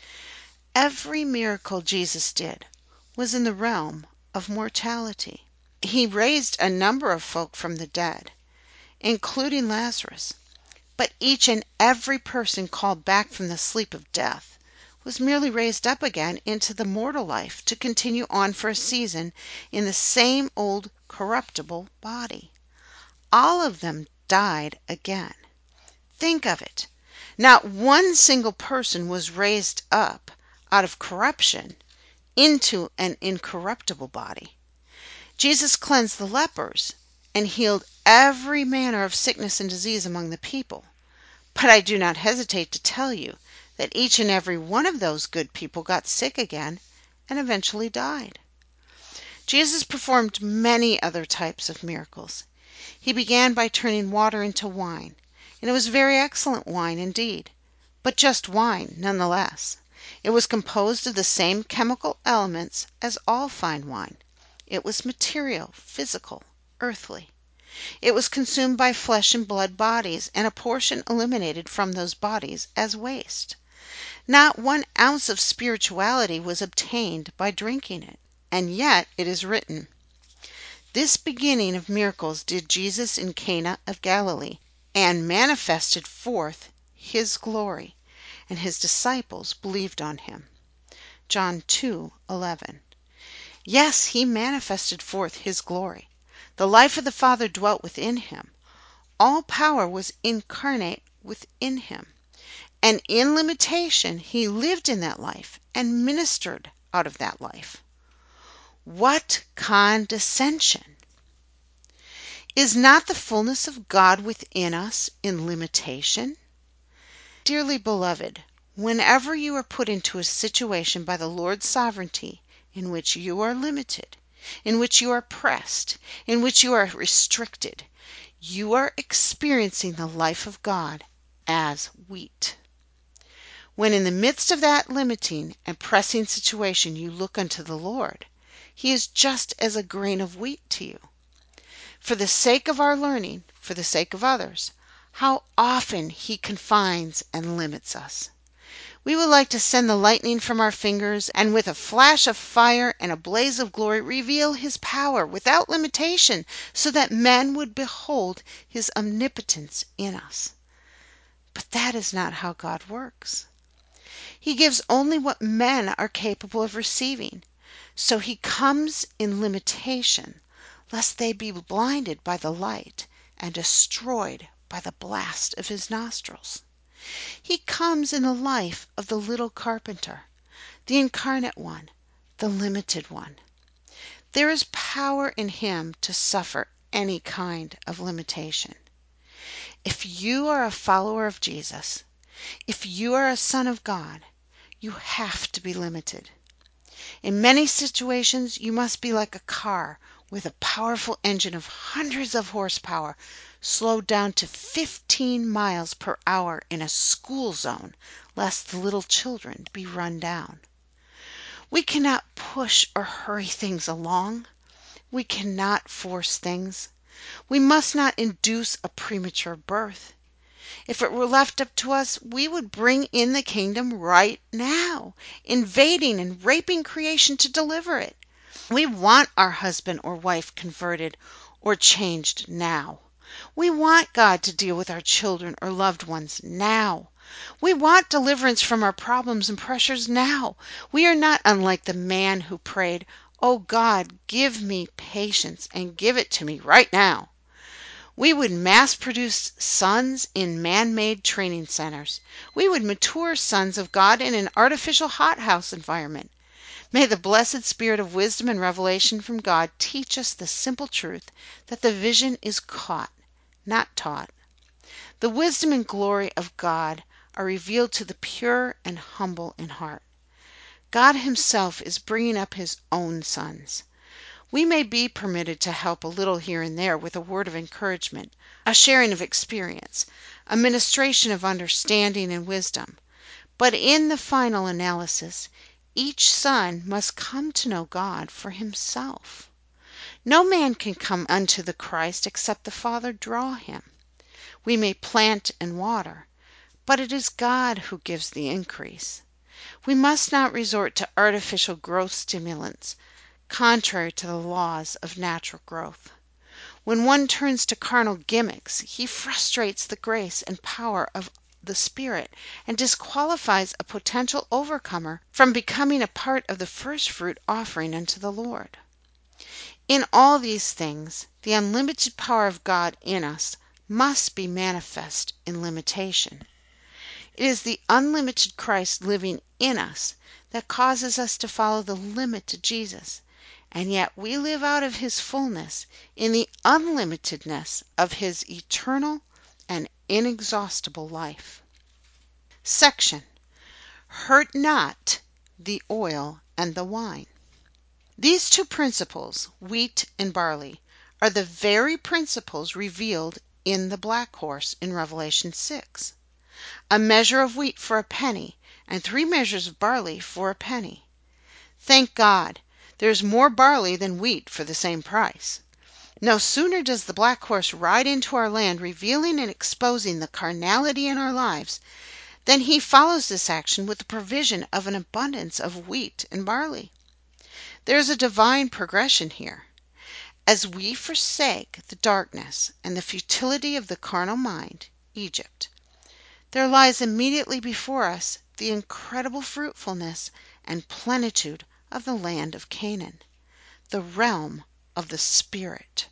Every miracle Jesus did was in the realm of mortality. He raised a number of folk from the dead, including Lazarus, but each and every person called back from the sleep of death was merely raised up again into the mortal life to continue on for a season in the same old corruptible body. All of them died again. Think of it. Not one single person was raised up out of corruption into an incorruptible body. Jesus cleansed the lepers and healed every manner of sickness and disease among the people. But I do not hesitate to tell you that each and every one of those good people got sick again and eventually died. Jesus performed many other types of miracles. He began by turning water into wine, and it was very excellent wine indeed, but just wine nonetheless. It was composed of the same chemical elements as all fine wine. It was material, physical, earthly. It was consumed by flesh and blood bodies, and a portion eliminated from those bodies as waste. Not 1 ounce of spirituality was obtained by drinking it. And yet it is written, "This beginning of miracles did Jesus in Cana of Galilee, and manifested forth his glory, and his disciples believed on him." John 2:11. Yes, he manifested forth his glory. The life of the Father dwelt within him. All power was incarnate within him. And in limitation, he lived in that life and ministered out of that life. What condescension! Is not the fullness of God within us in limitation? Dearly beloved, whenever you are put into a situation by the Lord's sovereignty in which you are limited, in which you are pressed, in which you are restricted, you are experiencing the life of God as wheat. When in the midst of that limiting and pressing situation you look unto the Lord, He is just as a grain of wheat to you. For the sake of our learning, for the sake of others, how often He confines and limits us. We would like to send the lightning from our fingers and with a flash of fire and a blaze of glory reveal His power without limitation so that men would behold His omnipotence in us. But that is not how God works. He gives only what men are capable of receiving. So He comes in limitation, lest they be blinded by the light and destroyed by the blast of His nostrils. He comes in the life of the little carpenter, the incarnate one, the limited one. There is power in Him to suffer any kind of limitation. If you are a follower of Jesus, if you are a son of God, you have to be limited. In many situations, you must be like a car with a powerful engine of hundreds of horsepower, slowed down to 15 miles per hour in a school zone, lest the little children be run down. We cannot push or hurry things along. We cannot force things. We must not induce a premature birth. If it were left up to us, we would bring in the kingdom right now, invading and raping creation to deliver it. We want our husband or wife converted or changed now. We want God to deal with our children or loved ones now. We want deliverance from our problems and pressures now. We are not unlike the man who prayed, "Oh God, give me patience and give it to me right now." We would mass produce sons in man-made training centers. We would mature sons of God in an artificial hothouse environment. May the blessed spirit of wisdom and revelation from God teach us the simple truth that the vision is caught, not taught. The wisdom and glory of God are revealed to the pure and humble in heart. God Himself is bringing up His own sons. We may be permitted to help a little here and there with a word of encouragement, a sharing of experience, a ministration of understanding and wisdom. But in the final analysis, each son must come to know God for himself. No man can come unto the Christ except the Father draw him. We may plant and water, but it is God who gives the increase. We must not resort to artificial growth stimulants, contrary to the laws of natural growth. When one turns to carnal gimmicks, he frustrates the grace and power of the Spirit and disqualifies a potential overcomer from becoming a part of the first fruit offering unto the Lord. In all these things, the unlimited power of God in us must be manifest in limitation. It is the unlimited Christ living in us that causes us to follow the limited Jesus, and yet we live out of His fullness in the unlimitedness of His eternal and inexhaustible life. Section: Hurt not the oil and the wine. These two principles, wheat and barley, are the very principles revealed in the black horse in Revelation 6. A measure of wheat for a penny, and 3 measures of barley for a penny. Thank God, there is more barley than wheat for the same price. No sooner does the black horse ride into our land, revealing and exposing the carnality in our lives, than he follows this action with the provision of an abundance of wheat and barley. There is a divine progression here. As we forsake the darkness and the futility of the carnal mind, Egypt, there lies immediately before us the incredible fruitfulness and plenitude of the land of Canaan, the realm of the Spirit.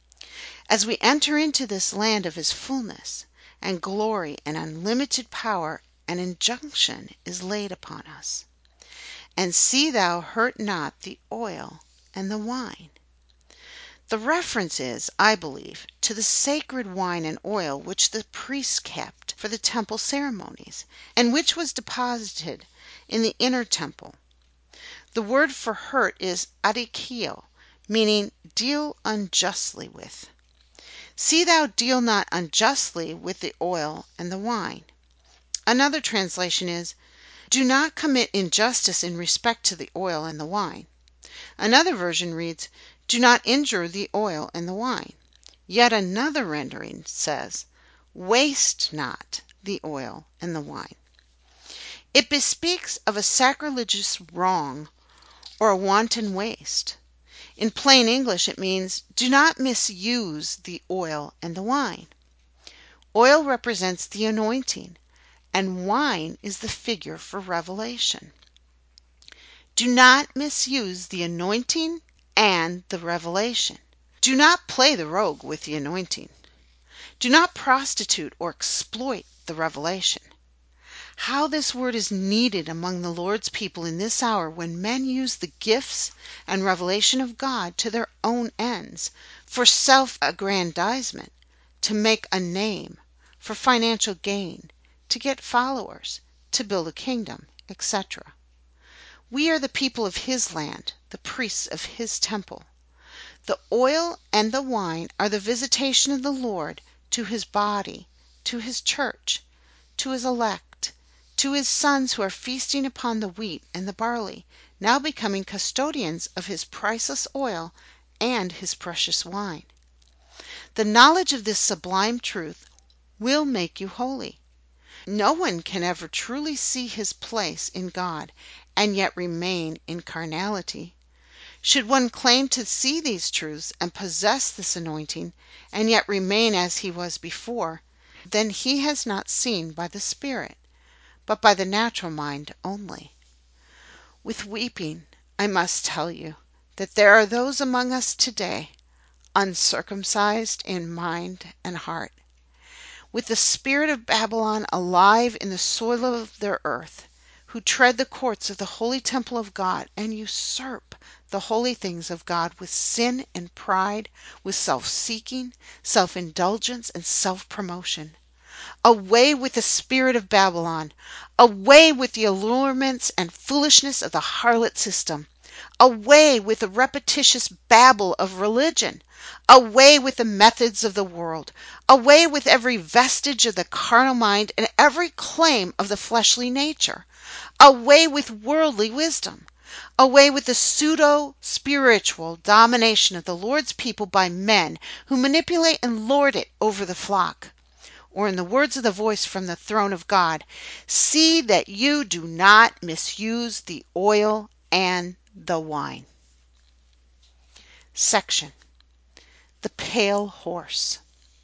As we enter into this land of His fullness and glory and unlimited power, an injunction is laid upon us. And see thou hurt not the oil and the wine. The reference is, I believe, to the sacred wine and oil which the priests kept for the temple ceremonies, and which was deposited in the inner temple. The word for hurt is adikio, meaning deal unjustly with. See thou deal not unjustly with the oil and the wine. Another translation is, do not commit injustice in respect to the oil and the wine. Another version reads, do not injure the oil and the wine. Yet another rendering says, waste not the oil and the wine. It bespeaks of a sacrilegious wrong or a wanton waste. In plain English, it means, do not misuse the oil and the wine. Oil represents the anointing, and wine is the figure for revelation. Do not misuse the anointing and the revelation. Do not play the rogue with the anointing. Do not prostitute or exploit the revelation. How this word is needed among the Lord's people in this hour when men use the gifts and revelation of God to their own ends, for self-aggrandizement, to make a name, for financial gain, to get followers, to build a kingdom, etc. We are the people of His land, the priests of His temple. The oil and the wine are the visitation of the Lord to His body, to His church, to His elect, to His sons who are feasting upon the wheat and the barley, now becoming custodians of His priceless oil and His precious wine. The knowledge of this sublime truth will make you holy. No one can ever truly see his place in God and yet remain in carnality. Should one claim to see these truths and possess this anointing and yet remain as he was before, then he has not seen by the Spirit, but by the natural mind only. With weeping, I must tell you that there are those among us today, uncircumcised in mind and heart, with the spirit of Babylon alive in the soil of their earth, who tread the courts of the holy temple of God and usurp the holy things of God with sin and pride, with self-seeking, self-indulgence, and self-promotion. Away with the spirit of Babylon! Away with the allurements and foolishness of the harlot system! Away with the repetitious babble of religion! Away with the methods of the world! Away with every vestige of the carnal mind and every claim of the fleshly nature! Away with worldly wisdom! Away with the pseudo-spiritual domination of the Lord's people by men who manipulate and lord it over the flock. Or in the words of the voice from the throne of God, see that you do not misuse the oil and the wine. Section: The Pale Horse.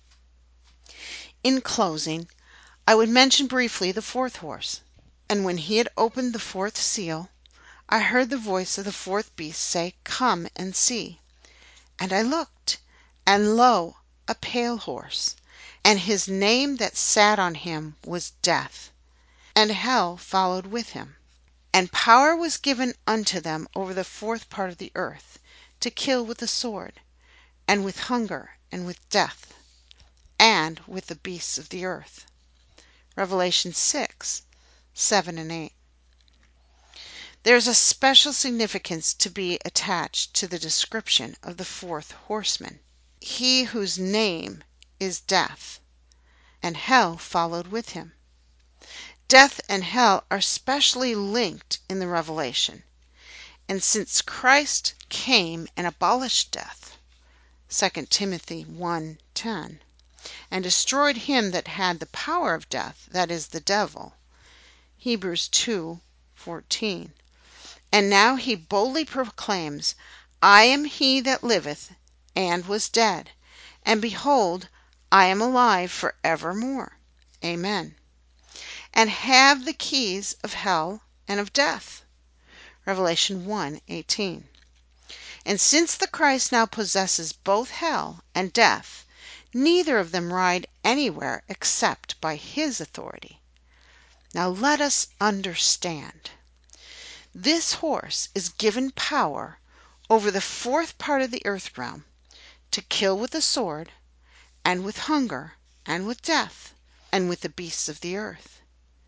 In closing, I would mention briefly the fourth horse. And when he had opened the fourth seal, I heard the voice of the fourth beast say, come and see. And I looked, and lo, a pale horse, and his name that sat on him was Death, and hell followed with him. And power was given unto them over the fourth part of the earth, to kill with the sword, and with hunger, and with death, and with the beasts of the earth. Revelation 6:7 and 8. There is a special significance to be attached to the description of the fourth horseman, he whose name is Death, and hell followed with him. Death and hell are specially linked in the Revelation, and since Christ came and abolished death, 2 Timothy 1:10, and destroyed him that had the power of death, that is, the devil, Hebrews 2:14, and now he boldly proclaims, I am he that liveth and was dead, and behold, I am alive for evermore. Amen. And have the keys of hell and of death. Revelation 1:18. And since the Christ now possesses both hell and death, neither of them ride anywhere except by his authority. Now let us understand. This horse is given power over the fourth part of the earth realm to kill with the sword, and with hunger, and with death, and with the beasts of the earth.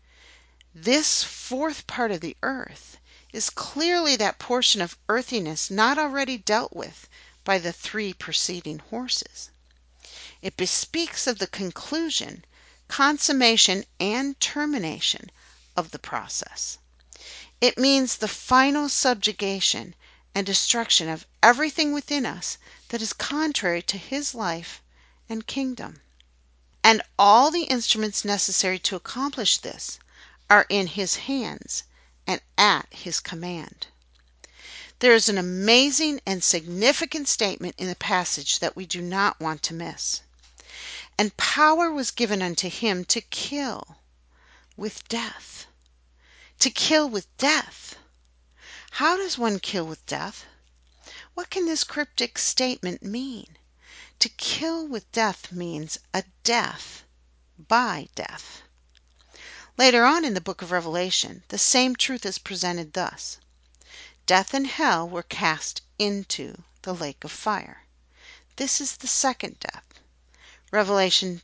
This fourth part of the earth is clearly that portion of earthiness not already dealt with by the three preceding horses. It bespeaks of the conclusion, consummation, and termination of the process. It means the final subjugation and destruction of everything within us that is contrary to His life and kingdom. And all the instruments necessary to accomplish this are in His hands and at His command. There is an amazing and significant statement in the passage that we do not want to miss. And power was given unto Him to kill with death. To kill with death. How does one kill with death? What can this cryptic statement mean? To kill with death means a death by death. Later on in the book of Revelation, the same truth is presented thus. Death and hell were cast into the lake of fire. This is the second death. Revelation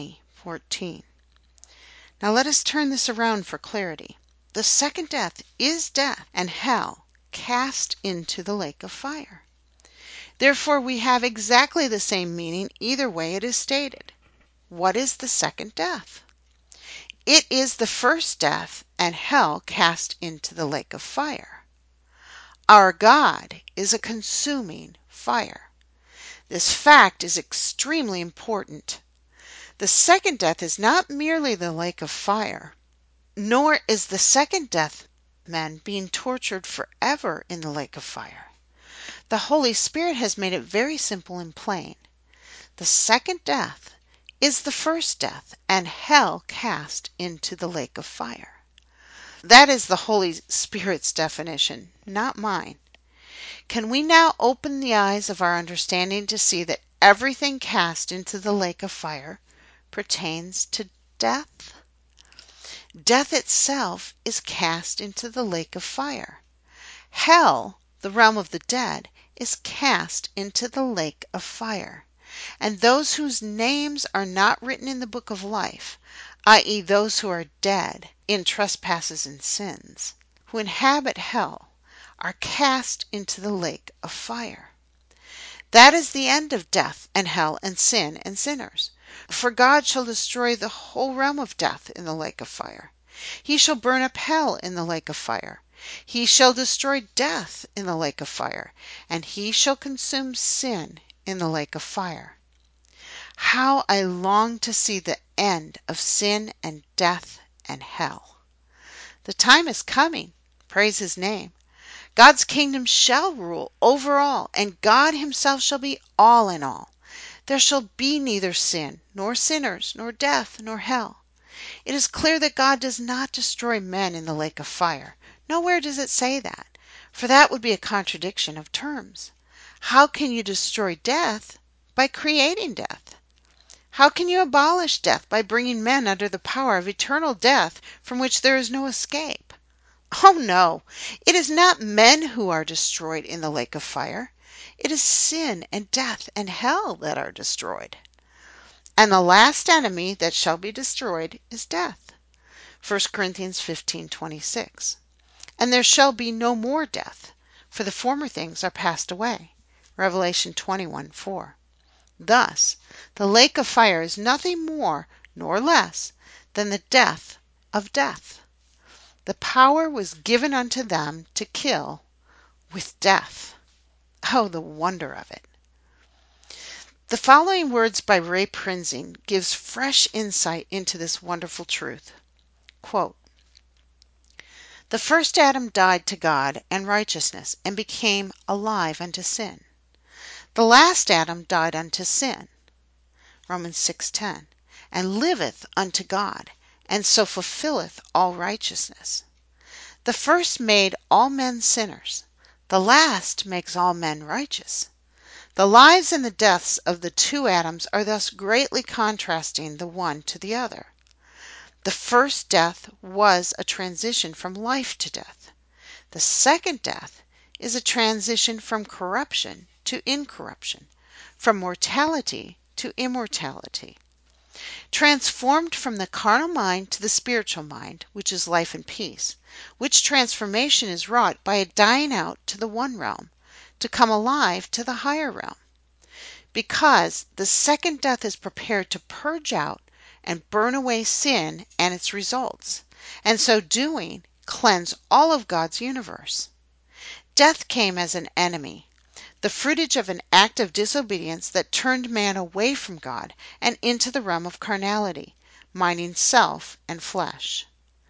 20:14. Now let us turn this around for clarity. The second death is death and hell cast into the lake of fire. Therefore, we have exactly the same meaning either way it is stated. What is the second death? It is the first death and hell cast into the lake of fire. Our God is a consuming fire. This fact is extremely important. The second death is not merely the lake of fire, nor is the second death men being tortured forever in the lake of fire. The Holy Spirit has made it very simple and plain. The second death is the first death and hell cast into the lake of fire. That is the Holy Spirit's definition, not mine. Can we now open the eyes of our understanding to see that everything cast into the lake of fire pertains to death? Death itself is cast into the lake of fire. Hell, the realm of the dead, is cast into the lake of fire. And those whose names are not written in the book of life, i.e., those who are dead in trespasses and sins, who inhabit hell, are cast into the lake of fire. That is the end of death and hell and sin and sinners. For God shall destroy the whole realm of death in the lake of fire. He shall burn up hell in the lake of fire. He shall destroy death in the lake of fire, and He shall consume sin in the lake of fire. How I long to see the end of sin and death and hell. The time is coming. Praise His name. God's kingdom shall rule over all, and God Himself shall be all in all. There shall be neither sin, nor sinners, nor death, nor hell. It is clear that God does not destroy men in the lake of fire. Nowhere does it say that, for that would be a contradiction of terms. How can you destroy death? By creating death. How can you abolish death? By bringing men under the power of eternal death from which there is no escape. Oh no, it is not men who are destroyed in the lake of fire. It is sin and death and hell that are destroyed. And the last enemy that shall be destroyed is death. 1 Corinthians 15:26. And there shall be no more death, for the former things are passed away. Revelation 21:4. Thus, the lake of fire is nothing more nor less than the death of death. The power was given unto them to kill with death. Oh, the wonder of it. The following words by Ray Prinzing gives fresh insight into this wonderful truth. Quote, the first Adam died to God and righteousness and became alive unto sin. The last Adam died unto sin. Romans 6:10, and liveth unto God, and so fulfilleth all righteousness. The first made all men sinners. The last makes all men righteous. The lives and the deaths of the two Adams are thus greatly contrasting the one to the other. The first death was a transition from life to death. The second death is a transition from corruption to incorruption. from mortality to immortality. Transformed from the carnal mind to the spiritual mind, which is life and peace, which transformation is wrought by a dying out to the one realm, to come alive to the higher realm. Because the second death is prepared to purge out and burn away sin and its results, and so doing, cleanse all of God's universe. Death came as an enemy, the fruitage of an act of disobedience that turned man away from God and into the realm of carnality, minding self and flesh.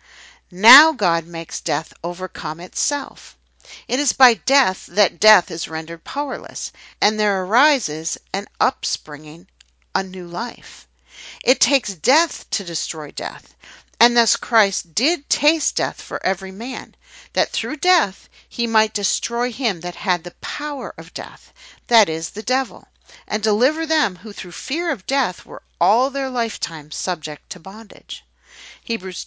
Now God makes death overcome itself. It is by death that death is rendered powerless, and there arises an upspringing, a new life. It takes death to destroy death, and thus Christ did taste death for every man, that through death he might destroy him that had the power of death, that is, the devil, and deliver them who through fear of death were all their lifetime subject to bondage. Hebrews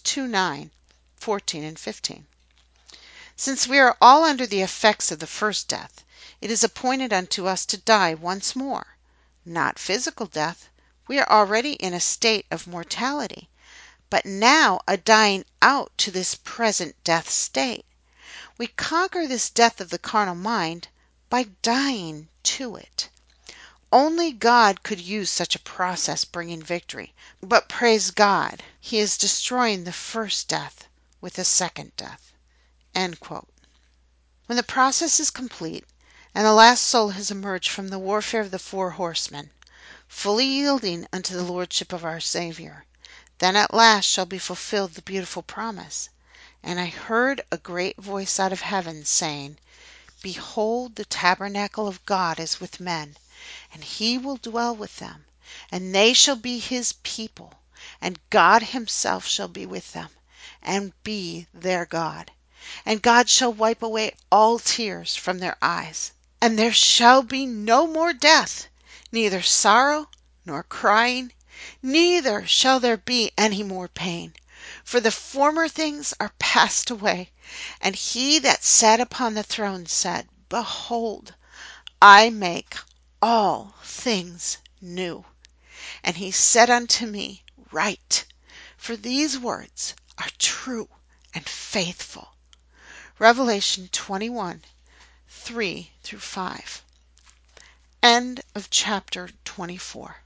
2:9, 14 and 15. Since we are all under the effects of the first death, it is appointed unto us to die once more, not physical death. We are already in a state of mortality, but now a dying out to this present death state. We conquer this death of the carnal mind by dying to it. Only God could use such a process bringing victory, but praise God, he is destroying the first death with the second death." End quote. When the process is complete, and the last soul has emerged from the warfare of the four horsemen, fully yielding unto the lordship of our Saviour, then at last shall be fulfilled the beautiful promise. "And I heard a great voice out of heaven, saying, Behold, the tabernacle of God is with men, and he will dwell with them, and they shall be his people, and God himself shall be with them, and be their God. And God shall wipe away all tears from their eyes, and there shall be no more death, neither sorrow nor crying, neither shall there be any more pain. For the former things are passed away. And he that sat upon the throne said, Behold, I make all things new. And he said unto me, Write, for these words are true and faithful." Revelation 21:3-5. End of chapter 24.